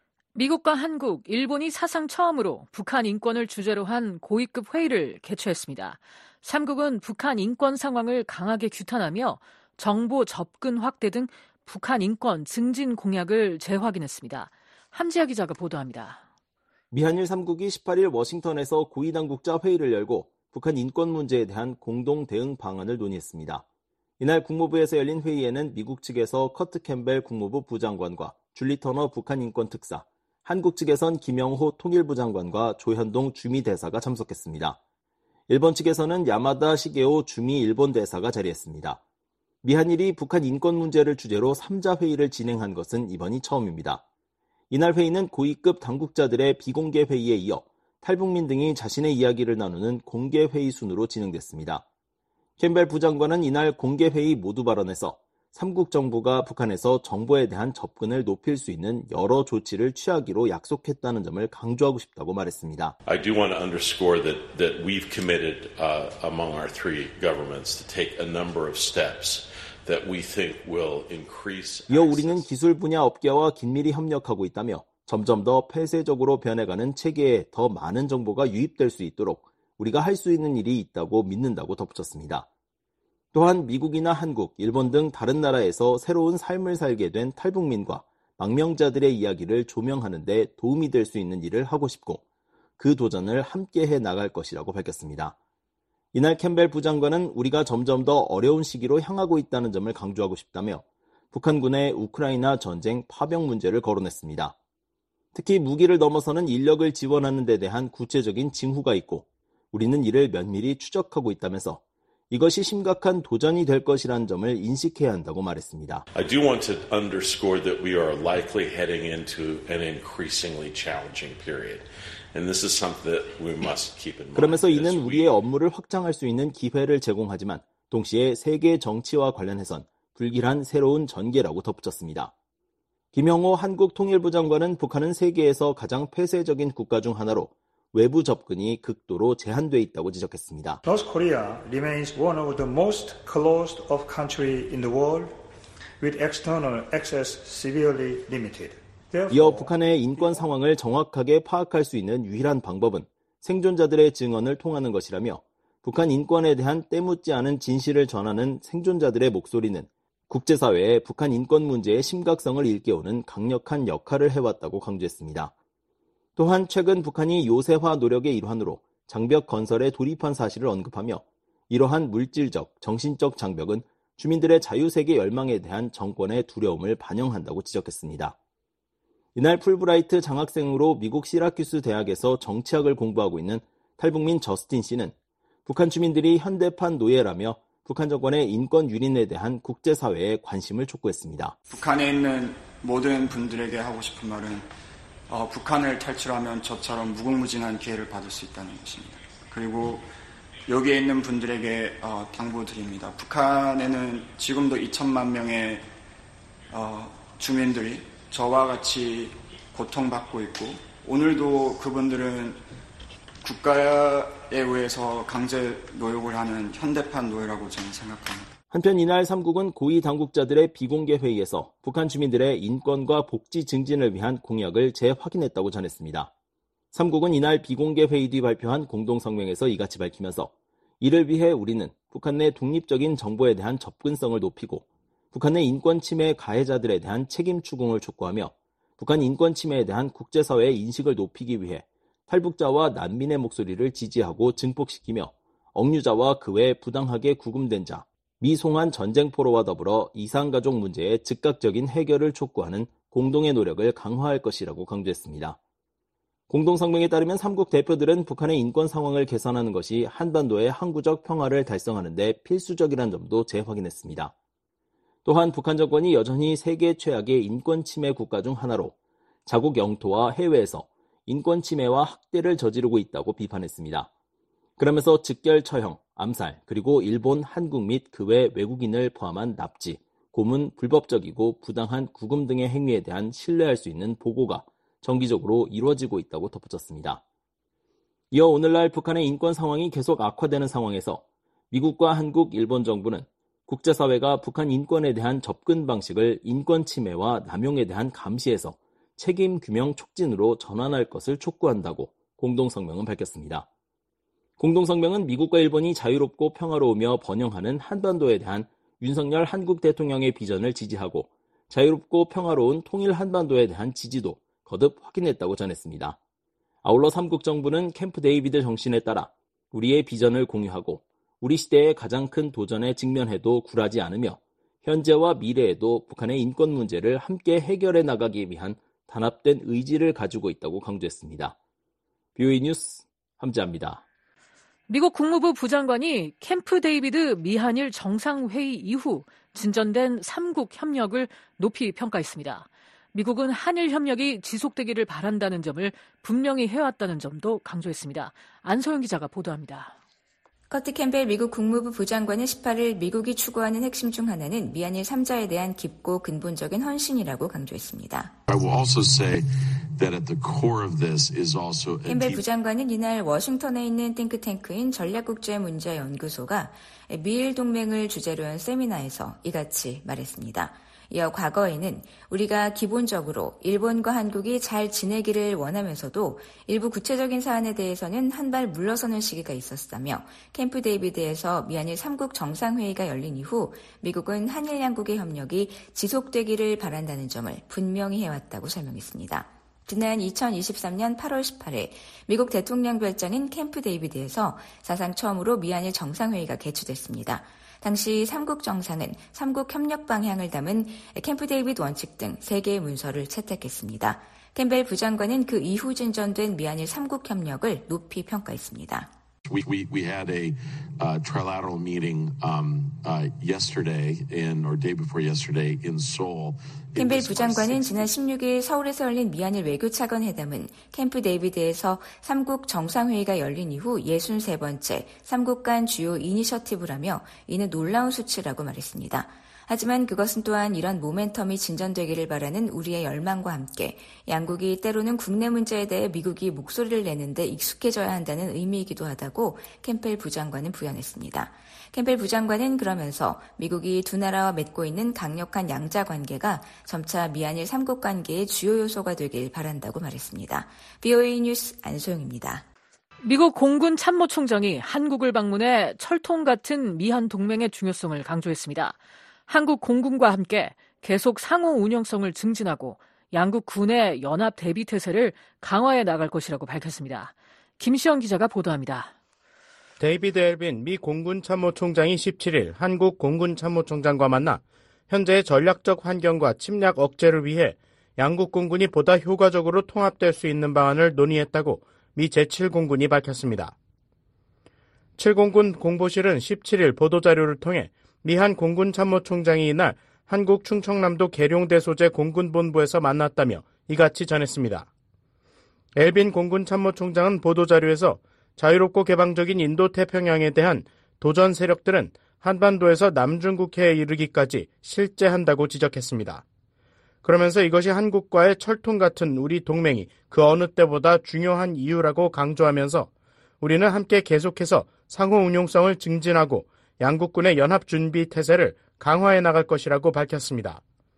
미국과 한국, 일본이 사상 처음으로 북한 인권을 주제로 한 고위급 회의를 개최했습니다. 삼국은 북한 인권 상황을 강하게 규탄하며 정보 접근 확대 등 북한 인권 증진 공약을 재확인했습니다. 함지아 기자가 보도합니다. 미한일 삼국이 십팔 일 워싱턴에서 고위당국자 회의를 열고 북한 인권 문제에 대한 공동 대응 방안을 논의했습니다. 이날 국무부에서 열린 회의에는 미국 측에서 커트 캠벨 국무부 부장관과 줄리 터너 북한 인권 특사, 한국 측에선 김영호 통일부 장관과 조현동 주미 대사가 참석했습니다. 일본 측에서는 야마다 시게오 주미 일본 대사가 자리했습니다. 미한일이 북한 인권 문제를 주제로 삼자 회의를 진행한 것은 이번이 처음입니다. 이날 회의는 고위급 당국자들의 비공개 회의에 이어 탈북민 등이 자신의 이야기를 나누는 공개 회의 순으로 진행됐습니다. 캠벨 부장관은 이날 공개 회의 모두 발언에서 삼국 정부가 북한에서 정보에 대한 접근을 높일 수 있는 여러 조치를 취하기로 약속했다는 점을 강조하고 싶다고 말했습니다. I do want to underscore that that we've committed uh, among our three governments to take a number of steps that we think will increase. 이어 우리는 기술 분야 업계와 긴밀히 협력하고 있다며 점점 더 폐쇄적으로 변해가는 체계에 더 많은 정보가 유입될 수 있도록 우리가 할 수 있는 일이 있다고 믿는다고 덧붙였습니다. 또한 미국이나 한국, 일본 등 다른 나라에서 새로운 삶을 살게 된 탈북민과 망명자들의 이야기를 조명하는 데 도움이 될 수 있는 일을 하고 싶고 그 도전을 함께 해 나갈 것이라고 밝혔습니다. 이날 캠벨 부장관은 우리가 점점 더 어려운 시기로 향하고 있다는 점을 강조하고 싶다며 북한군의 우크라이나 전쟁 파병 문제를 거론했습니다. 특히 무기를 넘어서는 인력을 지원하는 데 대한 구체적인 징후가 있고 우리는 이를 면밀히 추적하고 있다면서 이것이 심각한 도전이 될 것이라는 점을 인식해야 한다고 말했습니다. I do want to underscore that we are likely heading into an increasingly challenging period. And this is something that we must keep in mind. 그러면서 이는 우리의 업무를 확장할 수 있는 기회를 제공하지만 동시에 세계 정치와 관련해선 불길한 새로운 전개라고 덧붙였습니다. 김형호 한국통일부 장관은 북한은 세계에서 가장 폐쇄적인 국가 중 하나로 외부 접근이 극도로 제한돼 있다고 지적했습니다. North Korea remains one of the most closed off country in the world, with external access severely limited. 이어 북한의 인권 상황을 정확하게 파악할 수 있는 유일한 방법은 생존자들의 증언을 통하는 것이라며 북한 인권에 대한 때묻지 않은 진실을 전하는 생존자들의 목소리는 국제사회에 북한 인권 문제의 심각성을 일깨우는 강력한 역할을 해왔다고 강조했습니다. 또한 최근 북한이 요새화 노력의 일환으로 장벽 건설에 돌입한 사실을 언급하며 이러한 물질적, 정신적 장벽은 주민들의 자유세계 열망에 대한 정권의 두려움을 반영한다고 지적했습니다. 이날 풀브라이트 장학생으로 미국 시라큐스 대학에서 정치학을 공부하고 있는 탈북민 저스틴 씨는 북한 주민들이 현대판 노예라며 북한 정권의 인권 유린에 대한 국제사회의 관심을 촉구했습니다. 북한에 있는 모든 분들에게 하고 싶은 말은 어, 북한을 탈출하면 저처럼 무궁무진한 기회를 받을 수 있다는 것입니다. 그리고 여기에 있는 분들에게 어, 당부드립니다. 북한에는 지금도 이천만 명의 어, 주민들이 저와 같이 고통받고 있고 오늘도 그분들은 국가에 의해서 강제 노역을 하는 현대판 노예라고 저는 생각합니다. 한편 이날 삼국은 고위 당국자들의 비공개 회의에서 북한 주민들의 인권과 복지 증진을 위한 공약을 재확인했다고 전했습니다. 삼국은 이날 비공개 회의 뒤 발표한 공동성명에서 이같이 밝히면서 이를 위해 우리는 북한 내 독립적인 정보에 대한 접근성을 높이고 북한 내 인권 침해 가해자들에 대한 책임 추궁을 촉구하며 북한 인권 침해에 대한 국제사회의 인식을 높이기 위해 탈북자와 난민의 목소리를 지지하고 증폭시키며 억류자와 그 외 부당하게 구금된 자, 미송환 전쟁포로와 더불어 이산가족 문제의 즉각적인 해결을 촉구하는 공동의 노력을 강화할 것이라고 강조했습니다. 공동성명에 따르면 삼국 대표들은 북한의 인권 상황을 개선하는 것이 한반도의 항구적 평화를 달성하는 데 필수적이라는 점도 재확인했습니다. 또한 북한 정권이 여전히 세계 최악의 인권 침해 국가 중 하나로 자국 영토와 해외에서 인권 침해와 학대를 저지르고 있다고 비판했습니다. 그러면서 즉결 처형, 암살, 그리고 일본, 한국 및 그 외 외국인을 포함한 납치, 고문, 불법적이고 부당한 구금 등의 행위에 대한 신뢰할 수 있는 보고가 정기적으로 이루어지고 있다고 덧붙였습니다. 이어 오늘날 북한의 인권 상황이 계속 악화되는 상황에서 미국과 한국, 일본 정부는 국제사회가 북한 인권에 대한 접근 방식을 인권 침해와 남용에 대한 감시에서 책임 규명 촉진으로 전환할 것을 촉구한다고 공동성명은 밝혔습니다. 공동성명은 미국과 일본이 자유롭고 평화로우며 번영하는 한반도에 대한 윤석열 한국 대통령의 비전을 지지하고 자유롭고 평화로운 통일 한반도에 대한 지지도 거듭 확인했다고 전했습니다. 아울러 삼국 정부는 캠프 데이비드 정신에 따라 우리의 비전을 공유하고 우리 시대의 가장 큰 도전에 직면해도 굴하지 않으며 현재와 미래에도 북한의 인권 문제를 함께 해결해 나가기 위한 단합된 의지를 가지고 있다고 강조했습니다. 비오이 뉴스 함재합니다. 미국 국무부 부장관이 캠프 데이비드 미한일 정상회의 이후 진전된 삼국 협력을 높이 평가했습니다. 미국은 한일 협력이 지속되기를 바란다는 점을 분명히 해왔다는 점도 강조했습니다. 안소영 기자가 보도합니다. 커트 캠벨 미국 국무부 부장관은 십팔일 미국이 추구하는 핵심 중 하나는 미한일 삼 자에 대한 깊고 근본적인 헌신이라고 강조했습니다. I will also say that at the core of this is also 캠벨 부장관은 이날 워싱턴에 있는 띵크탱크인 전략국제문제연구소가 미일 동맹을 주제로 한 세미나에서 이같이 말했습니다. 이어 과거에는 우리가 기본적으로 일본과 한국이 잘 지내기를 원하면서도 일부 구체적인 사안에 대해서는 한 발 물러서는 시기가 있었다며 캠프 데이비드에서 미한일 삼국 정상회의가 열린 이후 미국은 한일 양국의 협력이 지속되기를 바란다는 점을 분명히 해왔다고 설명했습니다. 지난 이천이십삼년 팔월 십팔일 미국 대통령 별장인 캠프 데이비드에서 사상 처음으로 미한일 정상회의가 개최됐습니다. 당시 삼국 정상은 삼국 협력 방향을 담은 캠프 데이비드 원칙 등 세 개의 문서를 채택했습니다. 캠벨 부장관은 그 이후 진전된 미한일 삼국 협력을 높이 평가했습니다. We, we, we had a uh, trilateral meeting um, uh, yesterday in, or day before yesterday in Seoul. 캠벨 부장관은 지난 십육일 서울에서 열린 미한일 외교차관 회담은 캠프 데이비드에서 삼국 정상회의가 열린 이후 예순세 번째 삼국 간 주요 이니셔티브라며 이는 놀라운 수치라고 말했습니다. 하지만 그것은 또한 이런 모멘텀이 진전되기를 바라는 우리의 열망과 함께 양국이 때로는 국내 문제에 대해 미국이 목소리를 내는데 익숙해져야 한다는 의미이기도 하다고 캠펠 부장관은 부연했습니다. 캠펠 부장관은 그러면서 미국이 두 나라와 맺고 있는 강력한 양자 관계가 점차 미한일 삼국 관계의 주요 요소가 되길 바란다고 말했습니다. 브이오에이 뉴스 안소영입니다. 미국 공군 참모총장이 한국을 방문해 철통 같은 미한 동맹의 중요성을 강조했습니다. 한국 공군과 함께 계속 상호 운영성을 증진하고 양국 군의 연합 대비 태세를 강화해 나갈 것이라고 밝혔습니다. 김시영 기자가 보도합니다. 데이비드 엘빈 미 공군 참모총장이 십칠일 한국 공군 참모총장과 만나 현재의 전략적 환경과 침략 억제를 위해 양국 공군이 보다 효과적으로 통합될 수 있는 방안을 논의했다고 미 제칠 공군이 밝혔습니다. 칠 공군 공보실은 십칠일 보도자료를 통해 미한 공군 참모총장이 이날 한국 충청남도 계룡대 소재 공군본부에서 만났다며 이같이 전했습니다. 엘빈 공군 참모총장은 보도자료에서 자유롭고 개방적인 인도태평양에 대한 도전 세력들은 한반도에서 남중국해에 이르기까지 실재한다고 지적했습니다. 그러면서 이것이 한국과의 철통 같은 우리 동맹이 그 어느 때보다 중요한 이유라고 강조하면서 우리는 함께 계속해서 상호 운용성을 증진하고 양국군의 연합준비 태세를 강화해 나갈 것이라고 밝혔습니다.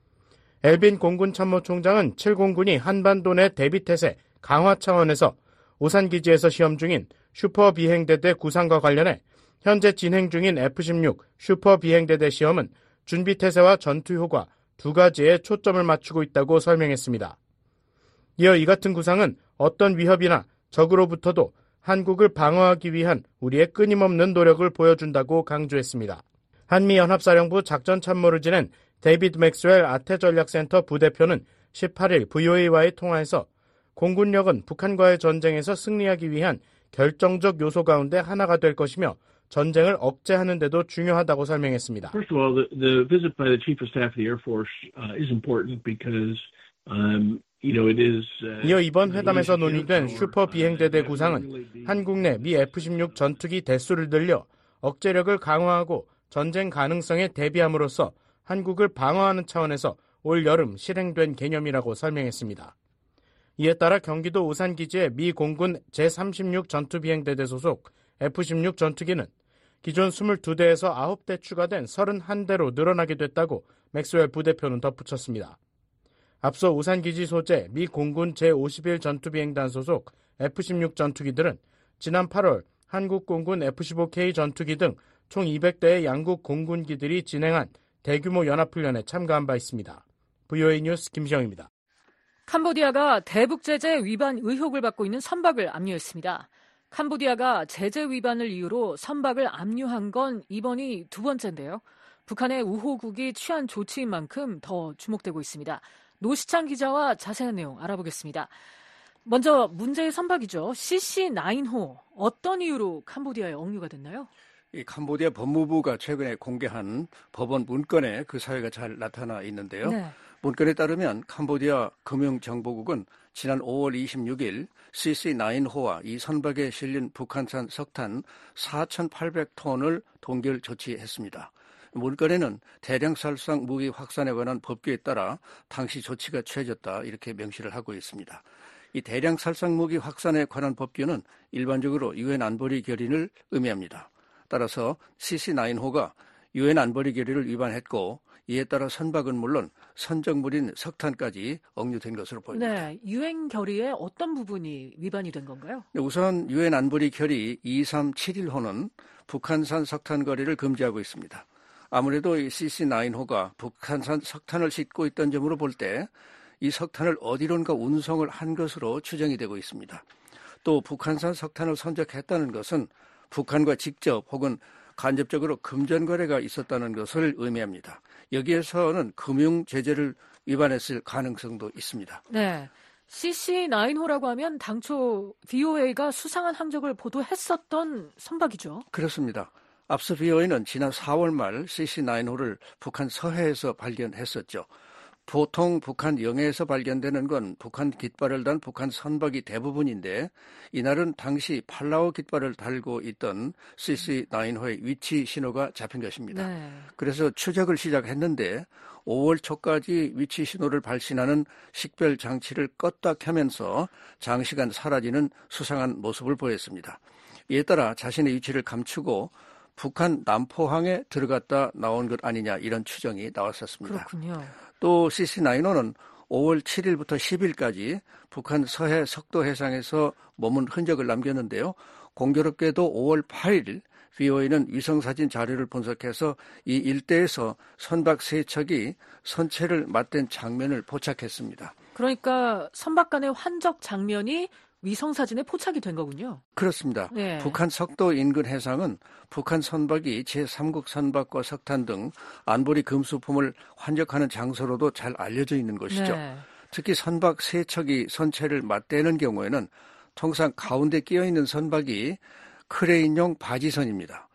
엘빈 공군 참모총장은 칠 공군이 한반도 내 대비태세 강화 차원에서 오산기지에서 시험 중인 슈퍼비행대대 구상과 관련해 현재 진행 중인 에프 십육 슈퍼비행대대 시험은 준비태세와 전투효과 두 가지에 초점을 맞추고 있다고 설명했습니다. 이어 이 같은 구상은 어떤 위협이나 적으로부터도 한국을 방어하기 위한 우리의 끊임없는 노력을 보여준다고 강조했습니다. 한미연합사령부 작전참모를 지낸 데이비드 맥스웰 아태전략센터 부대표는 십팔일 브이오에이와의 통화에서 공군력은 북한과의 전쟁에서 승리하기 위한 결정적 요소 가운데 하나가 될 것이며 전쟁을 억제하는 데도 중요하다고 설명했습니다. First of all, the, the visit by the Chief of Staff of the Air Force uh, is important because um, 이어 이번 회담에서 논의된 슈퍼 비행대대 구상은 한국 내 미 에프 십육 전투기 대수를 늘려 억제력을 강화하고 전쟁 가능성에 대비함으로써 한국을 방어하는 차원에서 올 여름 실행된 개념이라고 설명했습니다. 이에 따라 경기도 오산기지의 미 공군 제삼십육 전투비행대대 소속 에프 십육 전투기는 기존 이십이 대에서 아홉 대 추가된 삼십일 대로 늘어나게 됐다고 맥스웰 부대표는 덧붙였습니다. 앞서 오산기지 소재 미 공군 제오십일 전투비행단 소속 에프 십육 전투기들은 지난 팔월 한국 공군 에프 십오 케이 전투기 등 총 이백 대의 양국 공군기들이 진행한 대규모 연합훈련에 참가한 바 있습니다. 브이오에이 뉴스 김시영입니다. 캄보디아가 대북 제재 위반 의혹을 받고 있는 선박을 압류했습니다. 캄보디아가 제재 위반을 이유로 선박을 압류한 건 이번이 두 번째인데요. 북한의 우호국이 취한 조치인 만큼 더 주목되고 있습니다. 노시창 기자와 자세한 내용 알아보겠습니다. 먼저 문제의 선박이죠. 씨씨 나인호 어떤 이유로 캄보디아에 억류가 됐나요? 이 캄보디아 법무부가 최근에 공개한 법원 문건에 그 사회가 잘 나타나 있는데요. 네. 문건에 따르면 캄보디아 금융정보국은 지난 오월 이십육일 씨씨 나인호와 이 선박에 실린 북한산 석탄 사천팔백 톤을 동결 조치했습니다. 문건에는 대량살상 무기 확산에 관한 법규에 따라 당시 조치가 취해졌다 이렇게 명시를 하고 있습니다. 이 대량살상 무기 확산에 관한 법규는 일반적으로 유엔 안보리 결의를 의미합니다. 따라서 씨씨 나인호가 유엔 안보리 결의를 위반했고 이에 따라 선박은 물론 선적물인 석탄까지 억류된 것으로 보입니다. 네, 유엔 결의의 어떤 부분이 위반이 된 건가요? 우선 유엔 안보리 결의 이삼칠일호는 북한산 석탄 거래를 금지하고 있습니다. 아무래도 이 씨씨 나인호가 북한산 석탄을 싣고 있던 점으로 볼 때 이 석탄을 어디론가 운송을 한 것으로 추정이 되고 있습니다. 또 북한산 석탄을 선적했다는 것은 북한과 직접 혹은 간접적으로 금전 거래가 있었다는 것을 의미합니다. 여기에서는 금융 제재를 위반했을 가능성도 있습니다. 네, 씨씨 나인호라고 하면 당초 브이오에이가 수상한 항적을 보도했었던 선박이죠. 그렇습니다. 앞서 브이오에이는 지난 사월 말 씨씨 나인호를 북한 서해에서 발견했었죠. 보통 북한 영해에서 발견되는 건 북한 깃발을 단 북한 선박이 대부분인데 이날은 당시 팔라우 깃발을 달고 있던 씨씨 나인호의 위치 신호가 잡힌 것입니다. 네. 그래서 추적을 시작했는데 오월 초까지 위치 신호를 발신하는 식별 장치를 껐다 켜면서 장시간 사라지는 수상한 모습을 보였습니다. 이에 따라 자신의 위치를 감추고 북한 남포항에 들어갔다 나온 것 아니냐 이런 추정이 나왔었습니다. 그렇군요. 또 씨씨 나인호는 오월 칠일부터 십일까지 북한 서해 석도 해상에서 머문 흔적을 남겼는데요. 공교롭게도 오월 팔일 브이오에이는 위성사진 자료를 분석해서 이 일대에서 선박 세 척이 선체를 맞댄 장면을 포착했습니다. 그러니까 선박 간의 환적 장면이 위성사진에 포착이 된 거군요. 그렇습니다. 네. 북한 석도 인근 해상은 북한 선박이 제삼국 선박과 석탄 등 안보리 금수품을 환적하는 장소로도 잘 알려져 있는 것이죠. 네. 특히 선박 세 척이 선체를 맞대는 경우에는 통상 가운데 끼어있는 선박이 크레인용 바지선입니다.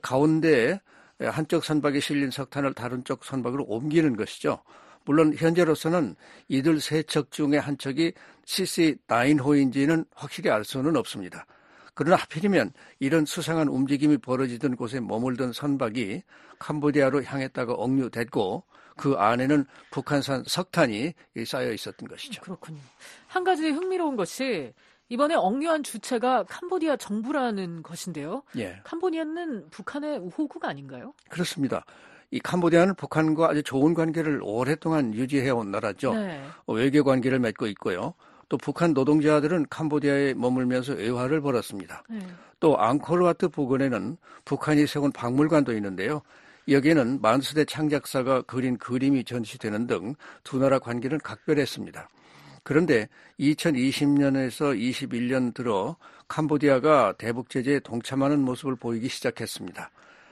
가운데에 한쪽 선박에 실린 석탄을 다른 쪽 선박으로 옮기는 것이죠. 물론 현재로서는 이들 세 척 중에 한 척이 씨씨 나인호인지는 확실히 알 수는 없습니다. 그러나 하필이면 이런 수상한 움직임이 벌어지던 곳에 머물던 선박이 캄보디아로 향했다가 억류됐고 그 안에는 북한산 석탄이 쌓여 있었던 것이죠. 그렇군요. 한 가지 흥미로운 것이 이번에 억류한 주체가 캄보디아 정부라는 것인데요. 예. 캄보디아는 북한의 우호국 아닌가요? 그렇습니다. 이 캄보디아는 북한과 아주 좋은 관계를 오랫동안 유지해온 나라죠. 네. 외교 관계를 맺고 있고요. 또 북한 노동자들은 캄보디아에 머물면서 외화를 벌었습니다. 네. 또 앙코르와트 부근에는 북한이 세운 박물관도 있는데요. 여기에는 만수대 창작사가 그린 그림이 전시되는 등 두 나라 관계는 각별했습니다. 그런데 이천이십 년에서 이십일 년 들어 캄보디아가 대북 제재에 동참하는 모습을 보이기 시작했습니다.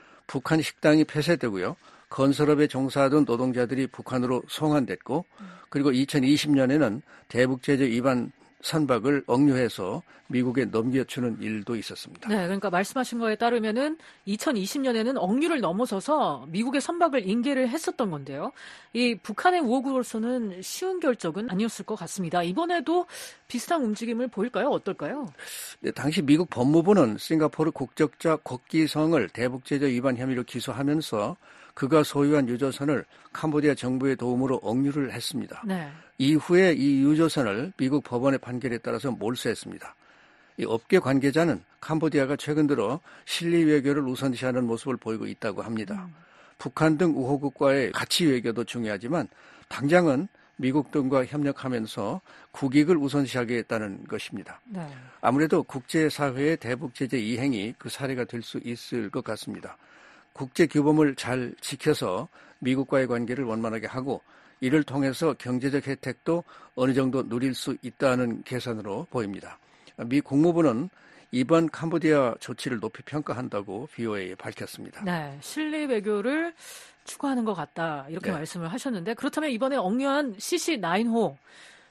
북한 식당이 폐쇄되고요. 건설업에 종사하던 노동자들이 북한으로 송환됐고 그리고 이천이십 년에는 대북 제재 위반 선박을 억류해서 미국에 넘겨주는 일도 있었습니다. 네, 그러니까 말씀하신 거에 따르면은 이천이십 년에는 억류를 넘어서서 미국의 선박을 인계를 했었던 건데요. 이 북한의 우호국으로서는 쉬운 결정은 아니었을 것 같습니다. 이번에도 비슷한 움직임을 보일까요? 어떨까요? 네, 당시 미국 법무부는 싱가포르 국적자 곡기성을 대북 제재 위반 혐의로 기소하면서 그가 소유한 유조선을 캄보디아 정부의 도움으로 억류를 했습니다. 네. 이후에 이 유조선을 미국 법원의 판결에 따라서 몰수했습니다. 이 업계 관계자는 캄보디아가 최근 들어 실리 외교를 우선시하는 모습을 보이고 있다고 합니다. 음. 북한 등 우호국과의 가치 외교도 중요하지만 당장은 미국 등과 협력하면서 국익을 우선시하겠다는 것입니다. 네. 아무래도 국제사회의 대북 제재 이행이 그 사례가 될 수 있을 것 같습니다. 국제 규범을 잘 지켜서 미국과의 관계를 원만하게 하고 이를 통해서 경제적 혜택도 어느 정도 누릴 수 있다는 계산으로 보입니다. 미 국무부는 이번 캄보디아 조치를 높이 평가한다고 브이오에이에 밝혔습니다. 네, 실리 외교를 추구하는 것 같다 이렇게 네. 말씀을 하셨는데 그렇다면 이번에 억류한 씨씨 나인호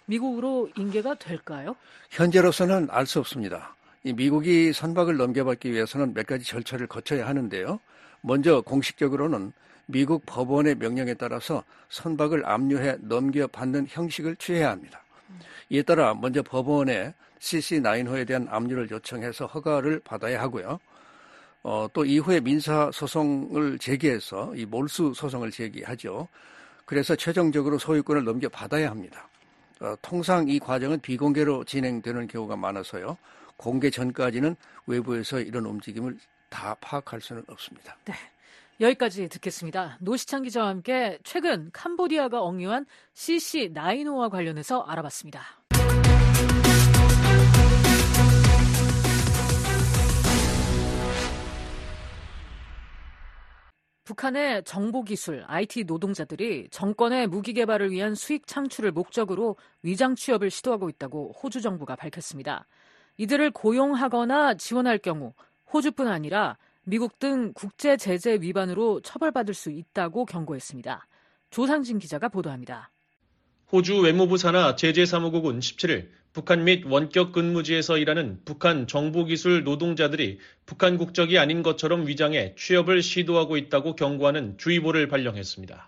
미국으로 인계가 될까요? 현재로서는 알 수 없습니다. 이 미국이 선박을 넘겨받기 위해서는 몇 가지 절차를 거쳐야 하는데요. 먼저 공식적으로는 미국 법원의 명령에 따라서 선박을 압류해 넘겨받는 형식을 취해야 합니다. 이에 따라 먼저 법원에 씨씨 나인호에 대한 압류를 요청해서 허가를 받아야 하고요. 어, 또 이후에 민사소송을 제기해서 이 몰수 소송을 제기하죠. 그래서 최종적으로 소유권을 넘겨받아야 합니다. 어, 통상 이 과정은 비공개로 진행되는 경우가 많아서요. 공개 전까지는 외부에서 이런 움직임을 다 파악할 수는 없습니다. 네, 여기까지 듣겠습니다. 노시창 기자와 함께 최근 캄보디아가 억류한 씨씨 나인호와 관련해서 알아봤습니다. 북한의 정보기술, 아이티 노동자들이 정권의 무기 개발을 위한 수익 창출을 목적으로 위장 취업을 시도하고 있다고 호주 정부가 밝혔습니다. 이들을 고용하거나 지원할 경우 호주뿐 아니라 미국 등 국제 제재 위반으로 처벌받을 수 있다고 경고했습니다. 조상진 기자가 보도합니다. 호주 외무부 산하 제재사무국은 십칠일 북한 및 원격 근무지에서 일하는 북한 정보기술 노동자들이 북한 국적이 아닌 것처럼 위장해 취업을 시도하고 있다고 경고하는 주의보를 발령했습니다.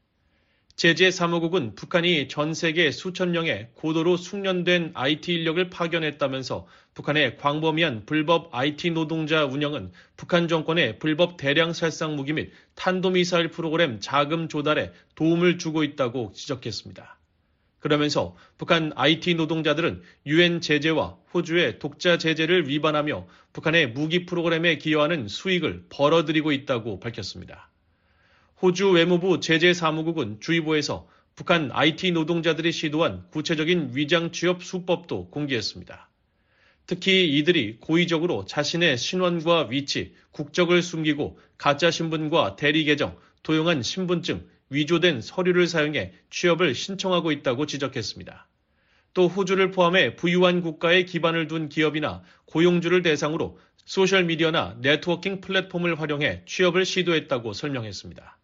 제재사무국은 북한이 전 세계 수천 명의 고도로 숙련된 아이티 인력을 파견했다면서 북한의 광범위한 불법 아이티 노동자 운영은 북한 정권의 불법 대량 살상 무기 및 탄도미사일 프로그램 자금 조달에 도움을 주고 있다고 지적했습니다. 그러면서 북한 아이티 노동자들은 유엔 제재와 호주의 독자 제재를 위반하며 북한의 무기 프로그램에 기여하는 수익을 벌어들이고 있다고 밝혔습니다. 호주 외무부 제재사무국은 주의보에서 북한 아이티 노동자들이 시도한 구체적인 위장 취업 수법도 공개했습니다. 특히 이들이 고의적으로 자신의 신원과 위치, 국적을 숨기고 가짜 신분과 대리 계정, 도용한 신분증, 위조된 서류를 사용해 취업을 신청하고 있다고 지적했습니다. 또 호주를 포함해 부유한 국가에 기반을 둔 기업이나 고용주를 대상으로 소셜미디어나 네트워킹 플랫폼을 활용해 취업을 시도했다고 설명했습니다.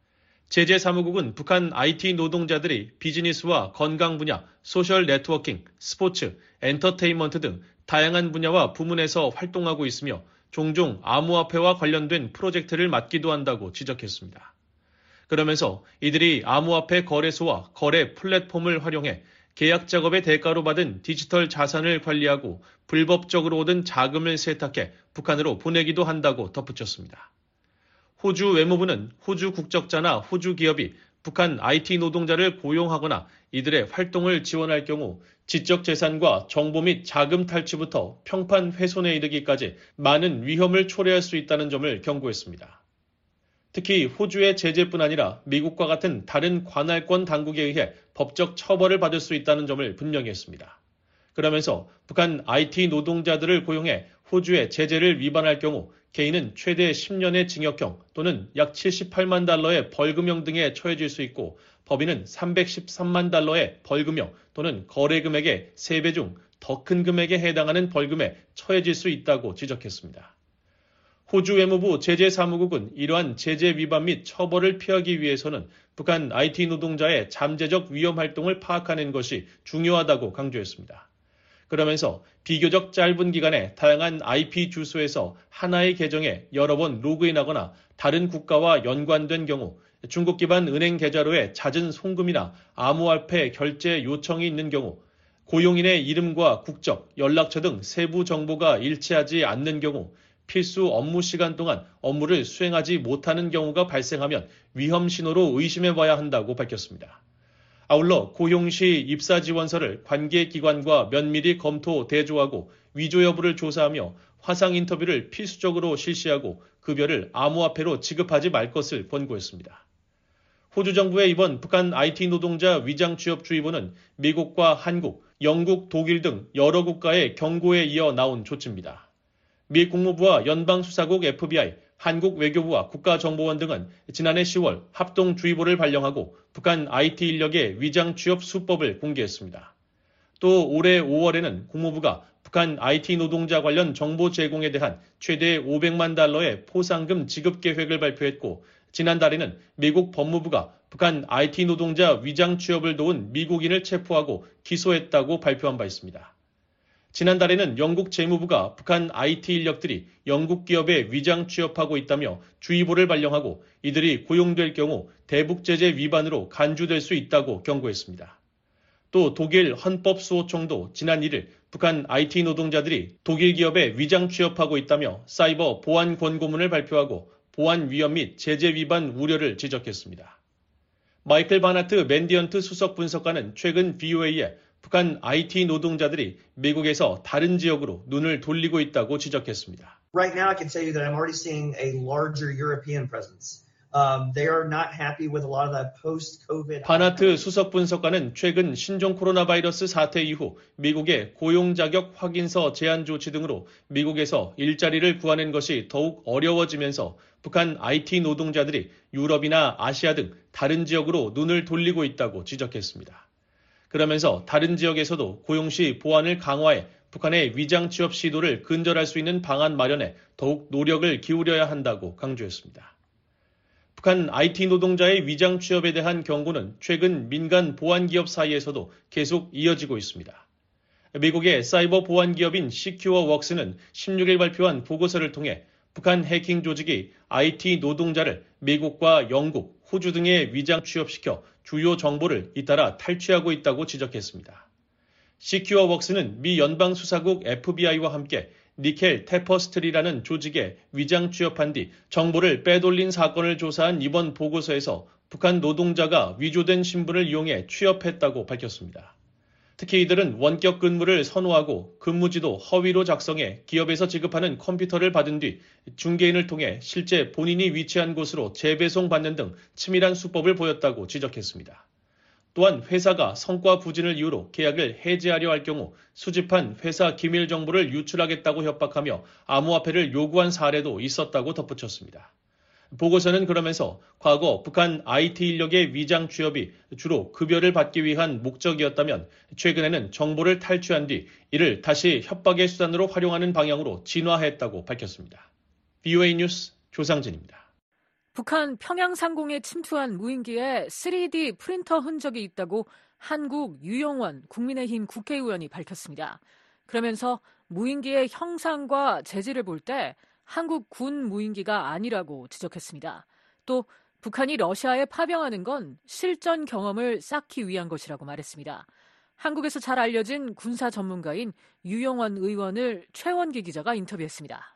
제재사무국은 북한 아이티 노동자들이 비즈니스와 건강 분야, 소셜 네트워킹, 스포츠, 엔터테인먼트 등 다양한 분야와 부문에서 활동하고 있으며 종종 암호화폐와 관련된 프로젝트를 맡기도 한다고 지적했습니다. 그러면서 이들이 암호화폐 거래소와 거래 플랫폼을 활용해 계약 작업의 대가로 받은 디지털 자산을 관리하고 불법적으로 얻은 자금을 세탁해 북한으로 보내기도 한다고 덧붙였습니다. 호주 외무부는 호주 국적자나 호주 기업이 북한 아이티 노동자를 고용하거나 이들의 활동을 지원할 경우 지적 재산과 정보 및 자금 탈취부터 평판 훼손에 이르기까지 많은 위험을 초래할 수 있다는 점을 경고했습니다. 특히 호주의 제재뿐 아니라 미국과 같은 다른 관할권 당국에 의해 법적 처벌을 받을 수 있다는 점을 분명히 했습니다. 그러면서 북한 아이티 노동자들을 고용해 호주의 제재를 위반할 경우 개인은 최대 십 년의 징역형 또는 약 칠십팔만 달러의 벌금형 등에 처해질 수 있고 법인은 삼백십삼만 달러의 벌금형 또는 거래 금액의 세 배 중 더 큰 금액에 해당하는 벌금에 처해질 수 있다고 지적했습니다. 호주 외무부 제재사무국은 이러한 제재 위반 및 처벌을 피하기 위해서는 북한 아이티 노동자의 잠재적 위험 활동을 파악하는 것이 중요하다고 강조했습니다. 그러면서 비교적 짧은 기간에 다양한 아이피 주소에서 하나의 계정에 여러 번 로그인하거나 다른 국가와 연관된 경우 중국 기반 은행 계좌로의 잦은 송금이나 암호화폐 결제 요청이 있는 경우 고용인의 이름과 국적, 연락처 등 세부 정보가 일치하지 않는 경우 필수 업무 시간 동안 업무를 수행하지 못하는 경우가 발생하면 위험 신호로 의심해봐야 한다고 밝혔습니다. 아울러 고용 시 입사 지원서를 관계기관과 면밀히 검토, 대조하고 위조 여부를 조사하며 화상 인터뷰를 필수적으로 실시하고 급여를 암호화폐로 지급하지 말 것을 권고했습니다. 호주 정부의 이번 북한 아이티 노동자 위장 취업 주의보는 미국과 한국, 영국, 독일 등 여러 국가의 경고에 이어 나온 조치입니다. 미 국무부와 연방수사국 에프비아이, 한국 외교부와 국가정보원 등은 지난해 시월 합동주의보를 발령하고 북한 아이티 인력의 위장 취업 수법을 공개했습니다. 또 올해 오월에는 국무부가 북한 아이티 노동자 관련 정보 제공에 대한 최대 오백만 달러의 포상금 지급 계획을 발표했고 지난달에는 미국 법무부가 북한 아이티 노동자 위장 취업을 도운 미국인을 체포하고 기소했다고 발표한 바 있습니다. 지난달에는 영국 재무부가 북한 아이티 인력들이 영국 기업에 위장 취업하고 있다며 주의보를 발령하고 이들이 고용될 경우 대북 제재 위반으로 간주될 수 있다고 경고했습니다. 또 독일 헌법수호청도 지난 일 일 북한 아이티 노동자들이 독일 기업에 위장 취업하고 있다며 사이버 보안 권고문을 발표하고 보안 위험 및 제재 위반 우려를 지적했습니다. 마이클 바나트 맨디언트 수석 분석가는 최근 브이오에이에 북한 아이티 노동자들이 미국에서 다른 지역으로 눈을 돌리고 있다고 지적했습니다. Right now I can tell you that I'm already seeing a larger European presence. Um, they are not happy with a lot of that post-COVID. 바나트 수석 분석가는 최근 신종 코로나 바이러스 사태 이후 미국의 고용 자격 확인서 제한 조치 등으로 미국에서 일자리를 구하는 것이 더욱 어려워지면서 북한 아이티 노동자들이 유럽이나 아시아 등 다른 지역으로 눈을 돌리고 있다고 지적했습니다. 그러면서 다른 지역에서도 고용 시 보안을 강화해 북한의 위장 취업 시도를 근절할 수 있는 방안 마련에 더욱 노력을 기울여야 한다고 강조했습니다. 북한 아이티 노동자의 위장 취업에 대한 경고는 최근 민간 보안 기업 사이에서도 계속 이어지고 있습니다. 미국의 사이버 보안 기업인 시큐어웍스는 십육 일 발표한 보고서를 통해 북한 해킹 조직이 아이티 노동자를 미국과 영국, 호주 등에 위장 취업시켜 주요 정보를 잇따라 탈취하고 있다고 지적했습니다. 시큐어웍스는 미 연방수사국 에프비아이와 함께 니켈 테퍼스트리라는 조직에 위장 취업한 뒤 정보를 빼돌린 사건을 조사한 이번 보고서에서 북한 노동자가 위조된 신분을 이용해 취업했다고 밝혔습니다. 특히 이들은 원격 근무를 선호하고 근무지도 허위로 작성해 기업에서 지급하는 컴퓨터를 받은 뒤 중개인을 통해 실제 본인이 위치한 곳으로 재배송받는 등 치밀한 수법을 보였다고 지적했습니다. 또한 회사가 성과 부진을 이유로 계약을 해지하려 할 경우 수집한 회사 기밀 정보를 유출하겠다고 협박하며 암호화폐를 요구한 사례도 있었다고 덧붙였습니다. 보고서는 그러면서 과거 북한 아이티 인력의 위장 취업이 주로 급여를 받기 위한 목적이었다면 최근에는 정보를 탈취한 뒤 이를 다시 협박의 수단으로 활용하는 방향으로 진화했다고 밝혔습니다. 브이오에이 뉴스 조상진입니다. 북한 평양 상공에 침투한 무인기에 쓰리디 프린터 흔적이 있다고 한국 유영원 국민의힘 국회의원이 밝혔습니다. 그러면서 무인기의 형상과 재질을 볼 때 한국 군 무인기가 아니라고 지적했습니다. 또 북한이 러시아에 파병하는 건 실전 경험을 쌓기 위한 것이라고 말했습니다. 한국에서 잘 알려진 군사 전문가인 유영원 의원을 최원기 기자가 인터뷰했습니다.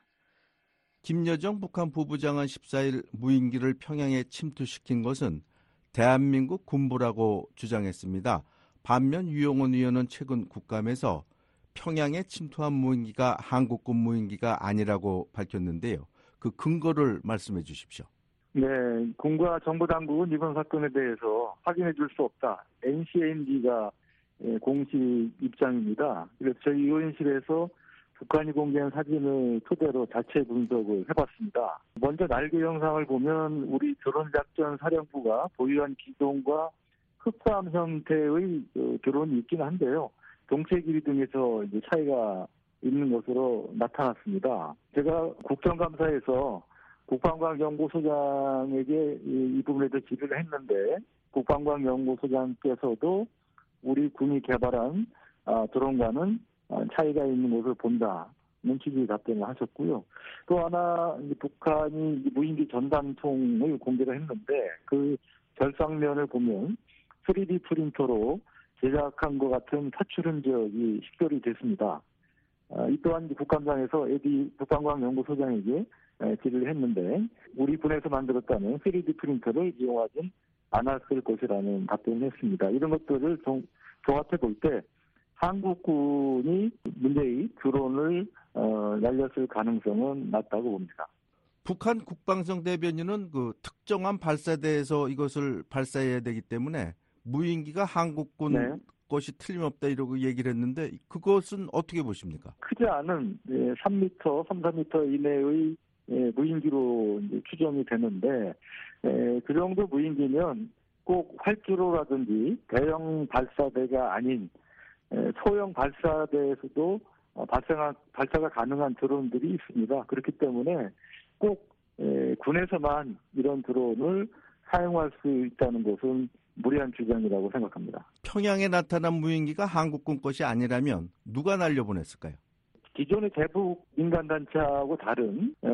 김여정 북한 부부장은 십사 일 무인기를 평양에 침투시킨 것은 대한민국 군부라고 주장했습니다. 반면 유영원 의원은 최근 국감에서 평양에 침투한 무인기가 한국군 무인기가 아니라고 밝혔는데요. 그 근거를 말씀해 주십시오. 네, 군과 정부 당국은 이번 사건에 대해서 확인해 줄 수 없다. 엔씨엔비가 공식 입장입니다. 그래서 저희 의원실에서 북한이 공개한 사진을 토대로 자체 분석을 해봤습니다. 먼저 날개 영상을 보면 우리 드론작전 사령부가 보유한 기종과 흡사함 형태의 드론이 있긴 한데요. 동체 길이 등에서 이제 차이가 있는 것으로 나타났습니다. 제가 국정감사에서 국방과학연구소장에게 이 부분에 대해서 질의를 했는데 국방과학연구소장께서도 우리 군이 개발한 드론과는 차이가 있는 것을 본다는 취지의 답변을 하셨고요. 또 하나 북한이 무인기 전단통을 공개를 했는데 그 결상면을 보면 쓰리디 프린터로 제작한 것 같은 사출 흔적이 식별이 됐습니다. 이 또한 국감장에서 에디 국방과학연구소장에게 질의를 했는데 우리 군에서 만들었다는 쓰리디 프린터를 이용하진 않았을 것이라는 답변을 했습니다. 이런 것들을 종합해 볼 때 한국군이 문제의 드론을 어, 날렸을 가능성은 낮다고 봅니다. 북한 국방성 대변인은 그 특정한 발사대에서 이것을 발사해야 되기 때문에 무인기가 한국군 네. 것이 틀림없다 이러고 얘기를 했는데 그것은 어떻게 보십니까? 크지 않은 삼 미터, 삼, 사 미터 이내의 무인기로 이제 추정이 되는데 그 정도 무인기면 꼭 활주로라든지 대형 발사대가 아닌 소형 발사대에서도 발사가, 발사가 가능한 드론들이 있습니다. 그렇기 때문에 꼭 에, 군에서만 이런 드론을 사용할 수 있다는 것은 무리한 주장이라고 생각합니다. 평양에 나타난 무인기가 한국군 것이 아니라면 누가 날려보냈을까요? 기존의 대북 민간단체하고 다른 에,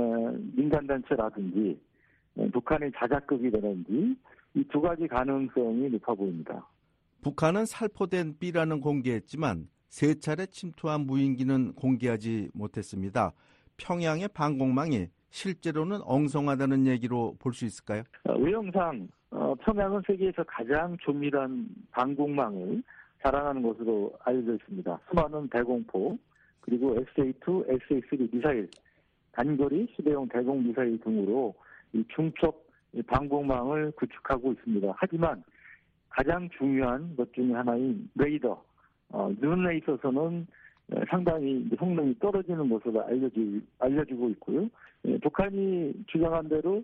민간단체라든지 에, 북한의 자작극이라든지 이 두 가지 가능성이 높아 보입니다. 북한은 살포된 B라는 공개했지만 세 차례 침투한 무인기는 공개하지 못했습니다. 평양의 방공망이 실제로는 엉성하다는 얘기로 볼 수 있을까요? 외형상 어, 평양은 세계에서 가장 조밀한 방공망을 자랑하는 것으로 알려져 있습니다. 수많은 대공포, 그리고 에스에이 투, 에스에이 쓰리 미사일, 단거리 휴대용 대공 미사일 등으로 이 중첩 방공망을 구축하고 있습니다. 하지만 가장 중요한 것 중에 하나인 레이더, 어, 눈에 있어서는 상당히 성능이 떨어지는 것으로 알려지, 알려지고 있고요. 예, 북한이 주장한 대로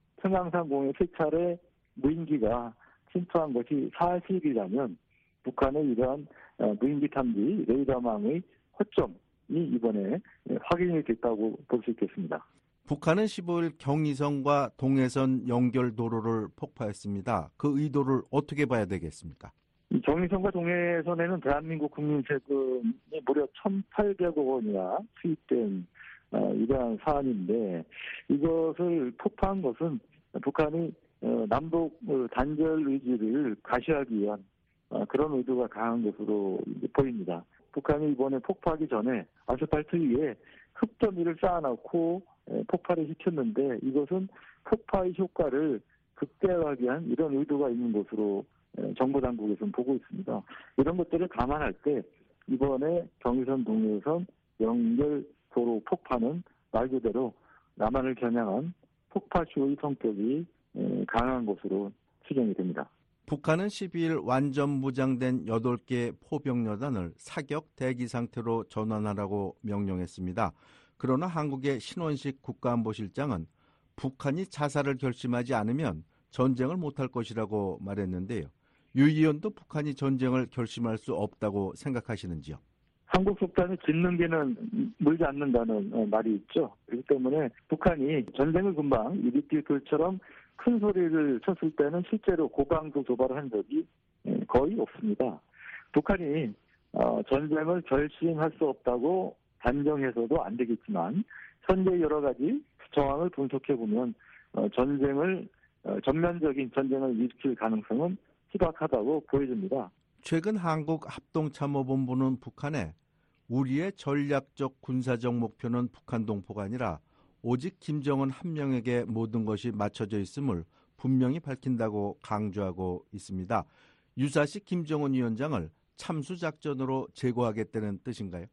평양상공에 세 차례 무인기가 침투한 것이 사실이라면 북한의 이러한 무인기 탐지 레이더망의 허점이 이번에 확인이 됐다고 볼 수 있겠습니다. 북한은 십오일 경의선과 동해선 연결 도로를 폭파했습니다. 그 의도를 어떻게 봐야 되겠습니까? 경의선과 동해선에는 대한민국 국민 세금이 무려 천팔백억 원이나 투입된 어, 이러한 사안인데 이것을 폭파한 것은 북한이 어, 남북 단절 의지를 가시하기 위한 어, 그런 의도가 강한 것으로 보입니다. 북한이 이번에 폭파하기 전에 아스팔트 위에 흙더미를 쌓아놓고 에, 폭발을 시켰는데 이것은 폭파의 효과를 극대화하기 위한 이런 의도가 있는 것으로 에, 정부 당국에서는 보고 있습니다. 이런 것들을 감안할 때 이번에 경의선 동해선 연결 도로 폭파는 말 그대로 남한을 겨냥한 폭파쇼의 성격이 에, 강한 것으로 추정이 됩니다. 북한은 십이일 완전 무장된 여덟 개 포병여단을 사격 대기 상태로 전환하라고 명령했습니다. 그러나 한국의 신원식 국가안보실장은 북한이 자살을 결심하지 않으면 전쟁을 못할 것이라고 말했는데요. 유 의원도 북한이 전쟁을 결심할 수 없다고 생각하시는지요? 한국 속담이 짖는 개는 물지 않는다는 말이 있죠. 그렇기 때문에 북한이 전쟁을 금방 이리필돌처럼 큰 소리를 쳤을 때는 실제로 고강도 도발을 한 적이 거의 없습니다. 북한이 전쟁을 결심할 수 없다고 단정해서도 안 되겠지만 현재 여러 가지 정황을 분석해보면 전쟁을 전면적인 전쟁을 일으킬 가능성은 희박하다고 보여집니다. 최근 한국 합동참모본부는 북한에 우리의 전략적 군사적 목표는 북한 동포가 아니라 오직 김정은 한 명에게 모든 것이 맞춰져 있음을 분명히 밝힌다고 강조하고 있습니다. 유사시 김정은 위원장을 참수작전으로 제거하겠다는 뜻인가요?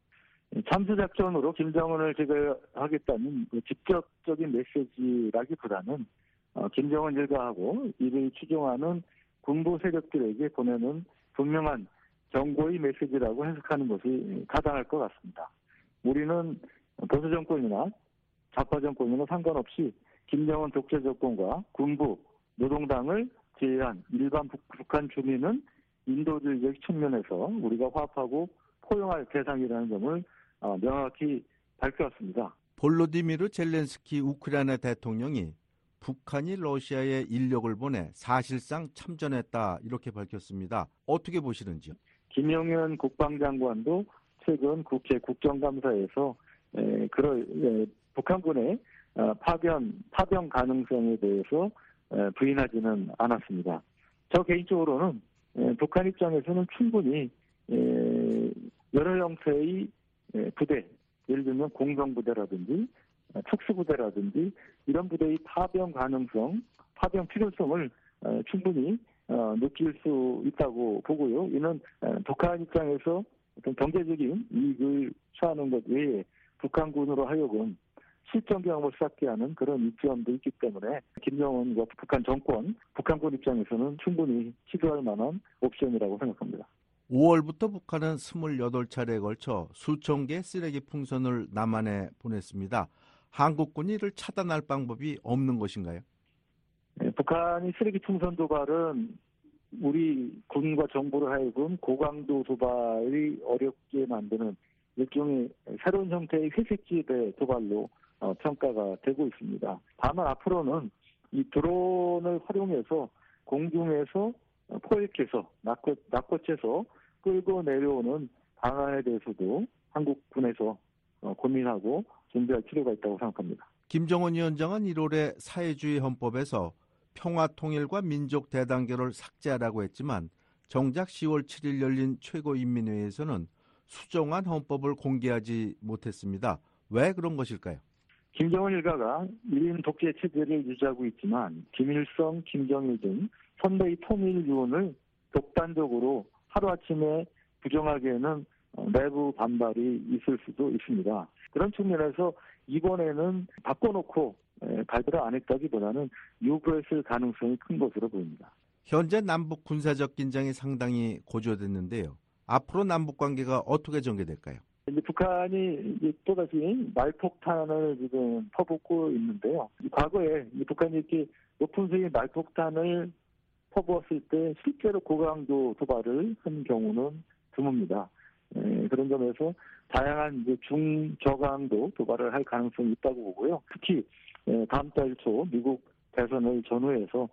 참수작전으로 김정은을 제거하겠다는 직접적인 메시지라기보다는 김정은 일가하고 이를 추종하는 군부 세력들에게 보내는 분명한 경고의 메시지라고 해석하는 것이 타당할 것 같습니다. 우리는 보수 정권이나 좌파 정권이나 상관없이 김정은 독재 정권과 군부, 노동당을 제외한 일반 북한 주민은 인도주의적 측면에서 우리가 화합하고 포용할 대상이라는 점을 명확히 밝혔습니다. 볼로디미르 젤렌스키 우크라이나 대통령이 북한이 러시아에 인력을 보내 사실상 참전했다 이렇게 밝혔습니다. 어떻게 보시는지요? 김영현 국방장관도 최근 국회 국정감사에서 에, 그럴 에, 북한군의 어, 파병 파병 가능성에 대해서 에, 부인하지는 않았습니다. 저 개인적으로는 에, 북한 입장에서는 충분히 에, 여러 형태의 에, 부대, 예를 들면 공병부대라든지 에, 특수부대라든지 이런 부대의 파병 가능성, 파병 필요성을 에, 충분히 어, 느낄 수 있다고 보고요. 이는 에, 북한 입장에서 어떤 경제적인 이익을 취하는 것 외에 북한군으로 하여금 실전 경험을 쌓게 하는 그런 이점도 있기 때문에 김정은과 북한 정권, 북한군 입장에서는 충분히 시도할 만한 옵션이라고 생각합니다. 오월부터 북한은 스물여덟 차례에 걸쳐 수천 개의 쓰레기 풍선을 남한에 보냈습니다. 한국군이 이를 차단할 방법이 없는 것인가요? 네, 북한이 쓰레기 풍선 도발은 우리 군과 정부를 하여금 고강도 도발이 어렵게 만드는 일종의 새로운 형태의 회색지대 도발로 어, 평가가 되고 있습니다. 다만 앞으로는 이 드론을 활용해서 공중에서 포획해서 낚고, 낚고채서 끌고 내려오는 방안에 대해서도 한국군에서 어, 고민하고 준비할 필요가 있다고 생각합니다. 김정은 위원장은 일월에 사회주의 헌법에서 평화 통일과 민족 대단결을 삭제하라고 했지만 정작 시월 칠일 열린 최고인민회의에서는 수정한 헌법을 공개하지 못했습니다. 왜 그런 것일까요? 김정은 일가가 일인 독재 체제를 유지하고 있지만 김일성, 김정일 등 선대의 통일 유언을 독단적으로 하루아침에 부정하기에는 내부 반발이 있을 수도 있습니다. 그런 측면에서 이번에는 바꿔놓고 발표를 안 했다기보다는 유보했을 가능성이 큰 것으로 보입니다. 현재 남북 군사적 긴장이 상당히 고조됐는데요. 앞으로 남북 관계가 어떻게 전개될까요? 이제 북한이 이제 또다시 말폭탄을 지금 퍼붓고 있는데요. 과거에 북한이 이렇게 높은 수의 말폭탄을 퍼부었을 때 실제로 고강도 도발을 한 경우는 드뭅니다. 예, 그런 점에서 다양한 이제 중저강도 도발을 할 가능성이 있다고 보고요. 특히 예, 다음 달 초 미국 대선을 전후해서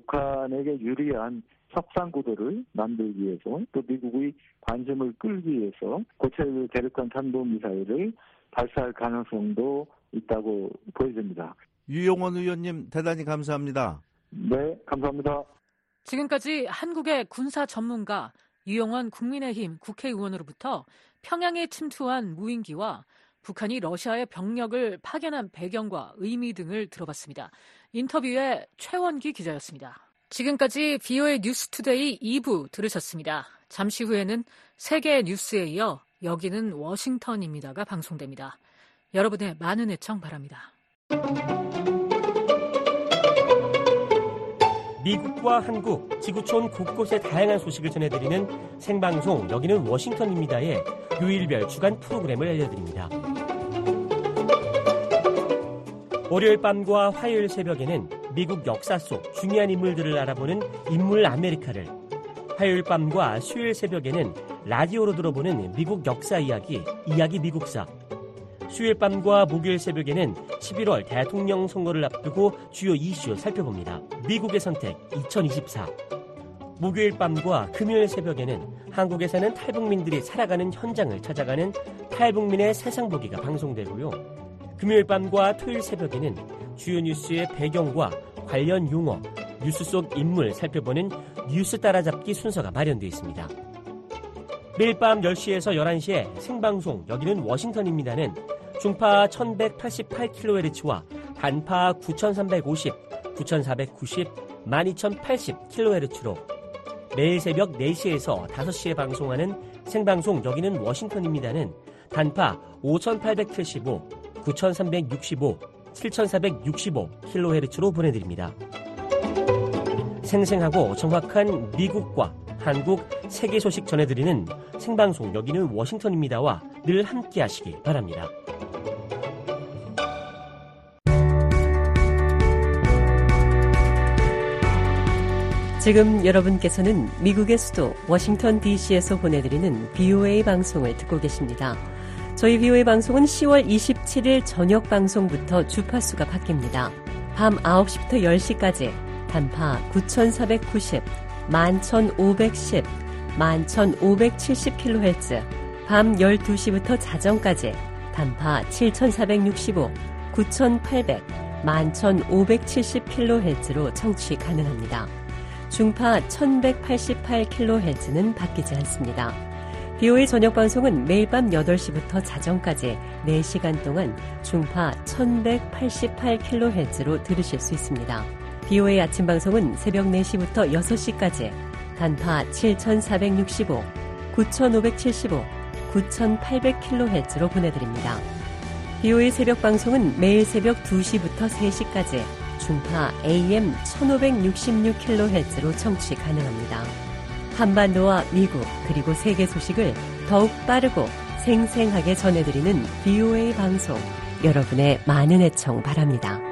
북한에게 유리한 협상 구도를 만들기 위해서 또 미국의 관심을 끌기 위해서 고체 대륙간 탄도미사일을 발사할 가능성도 있다고 보여집니다. 유용원 의원님 대단히 감사합니다. 네, 감사합니다. 지금까지 한국의 군사 전문가 유용원 국민의힘 국회의원으로부터 평양에 침투한 무인기와 북한이 러시아의 병력을 파견한 배경과 의미 등을 들어봤습니다. 인터뷰의 최원기 기자였습니다. 지금까지 비오에이 뉴스투데이 이 부 들으셨습니다. 잠시 후에는 세계 뉴스에 이어 여기는 워싱턴입니다가 방송됩니다. 여러분의 많은 애청 바랍니다. 미국과 한국, 지구촌 곳곳의 다양한 소식을 전해드리는 생방송 여기는 워싱턴입니다의 요일별 주간 프로그램을 알려드립니다. 월요일 밤과 화요일 새벽에는 미국 역사 속 중요한 인물들을 알아보는 인물 아메리카를, 화요일 밤과 수요일 새벽에는 라디오로 들어보는 미국 역사 이야기, 이야기 미국사, 수요일 밤과 목요일 새벽에는 십일월 대통령 선거를 앞두고 주요 이슈 살펴봅니다. 미국의 선택 이천이십사. 목요일 밤과 금요일 새벽에는 한국에 사는 탈북민들이 살아가는 현장을 찾아가는 탈북민의 세상보기가 방송되고요. 금요일 밤과 토요일 새벽에는 주요 뉴스의 배경과 관련 용어, 뉴스 속 인물 살펴보는 뉴스 따라잡기 순서가 마련되어 있습니다. 매일 밤 열 시에서 열한 시에 생방송 여기는 워싱턴입니다는 중파 천백팔십팔 킬로헤르츠와 단파 구천삼백오십, 구천사백구십, 만 이천팔십 킬로헤르츠로 매일 새벽 네 시에서 다섯 시에 방송하는 생방송 여기는 워싱턴입니다는 단파 오천팔백칠십오, 구천삼백육십오, 칠천사백육십오 킬로헤르츠로 보내드립니다. 생생하고 정확한 미국과 한국, 세계 소식 전해드리는 생방송 여기는 워싱턴입니다와 늘 함께 하시기 바랍니다. 지금 여러분께서는 미국의 수도 워싱턴 디씨에서 보내드리는 비오에이 방송을 듣고 계십니다. 저희 비오에이 방송은 시월 이십칠일 저녁 방송부터 주파수가 바뀝니다. 밤 아홉 시부터 열 시까지 단파 구천사백구십, 만 천오백십, 만 천오백칠십 킬로헤르츠, 밤 열두 시부터 자정까지 단파 칠천사백육십오, 구천팔백, 만 천오백칠십 킬로헤르츠로 청취 가능합니다. 중파 천백팔십팔 킬로헤르츠는 바뀌지 않습니다. 비오에이 저녁 방송은 매일 밤 여덟 시부터 자정까지 네 시간 동안 중파 천백팔십팔 킬로헤르츠로 들으실 수 있습니다. 비오에이 아침 방송은 새벽 네 시부터 여섯 시까지 단파 칠천사백육십오, 구천오백칠십오, 구천팔백 킬로헤르츠로 보내드립니다. 비오에이 새벽 방송은 매일 새벽 두 시부터 세 시까지 중파 에이엠 천오백육십육 킬로헤르츠로 청취 가능합니다. 한반도와 미국 그리고 세계 소식을 더욱 빠르고 생생하게 전해드리는 비오에이 방송, 여러분의 많은 애청 바랍니다.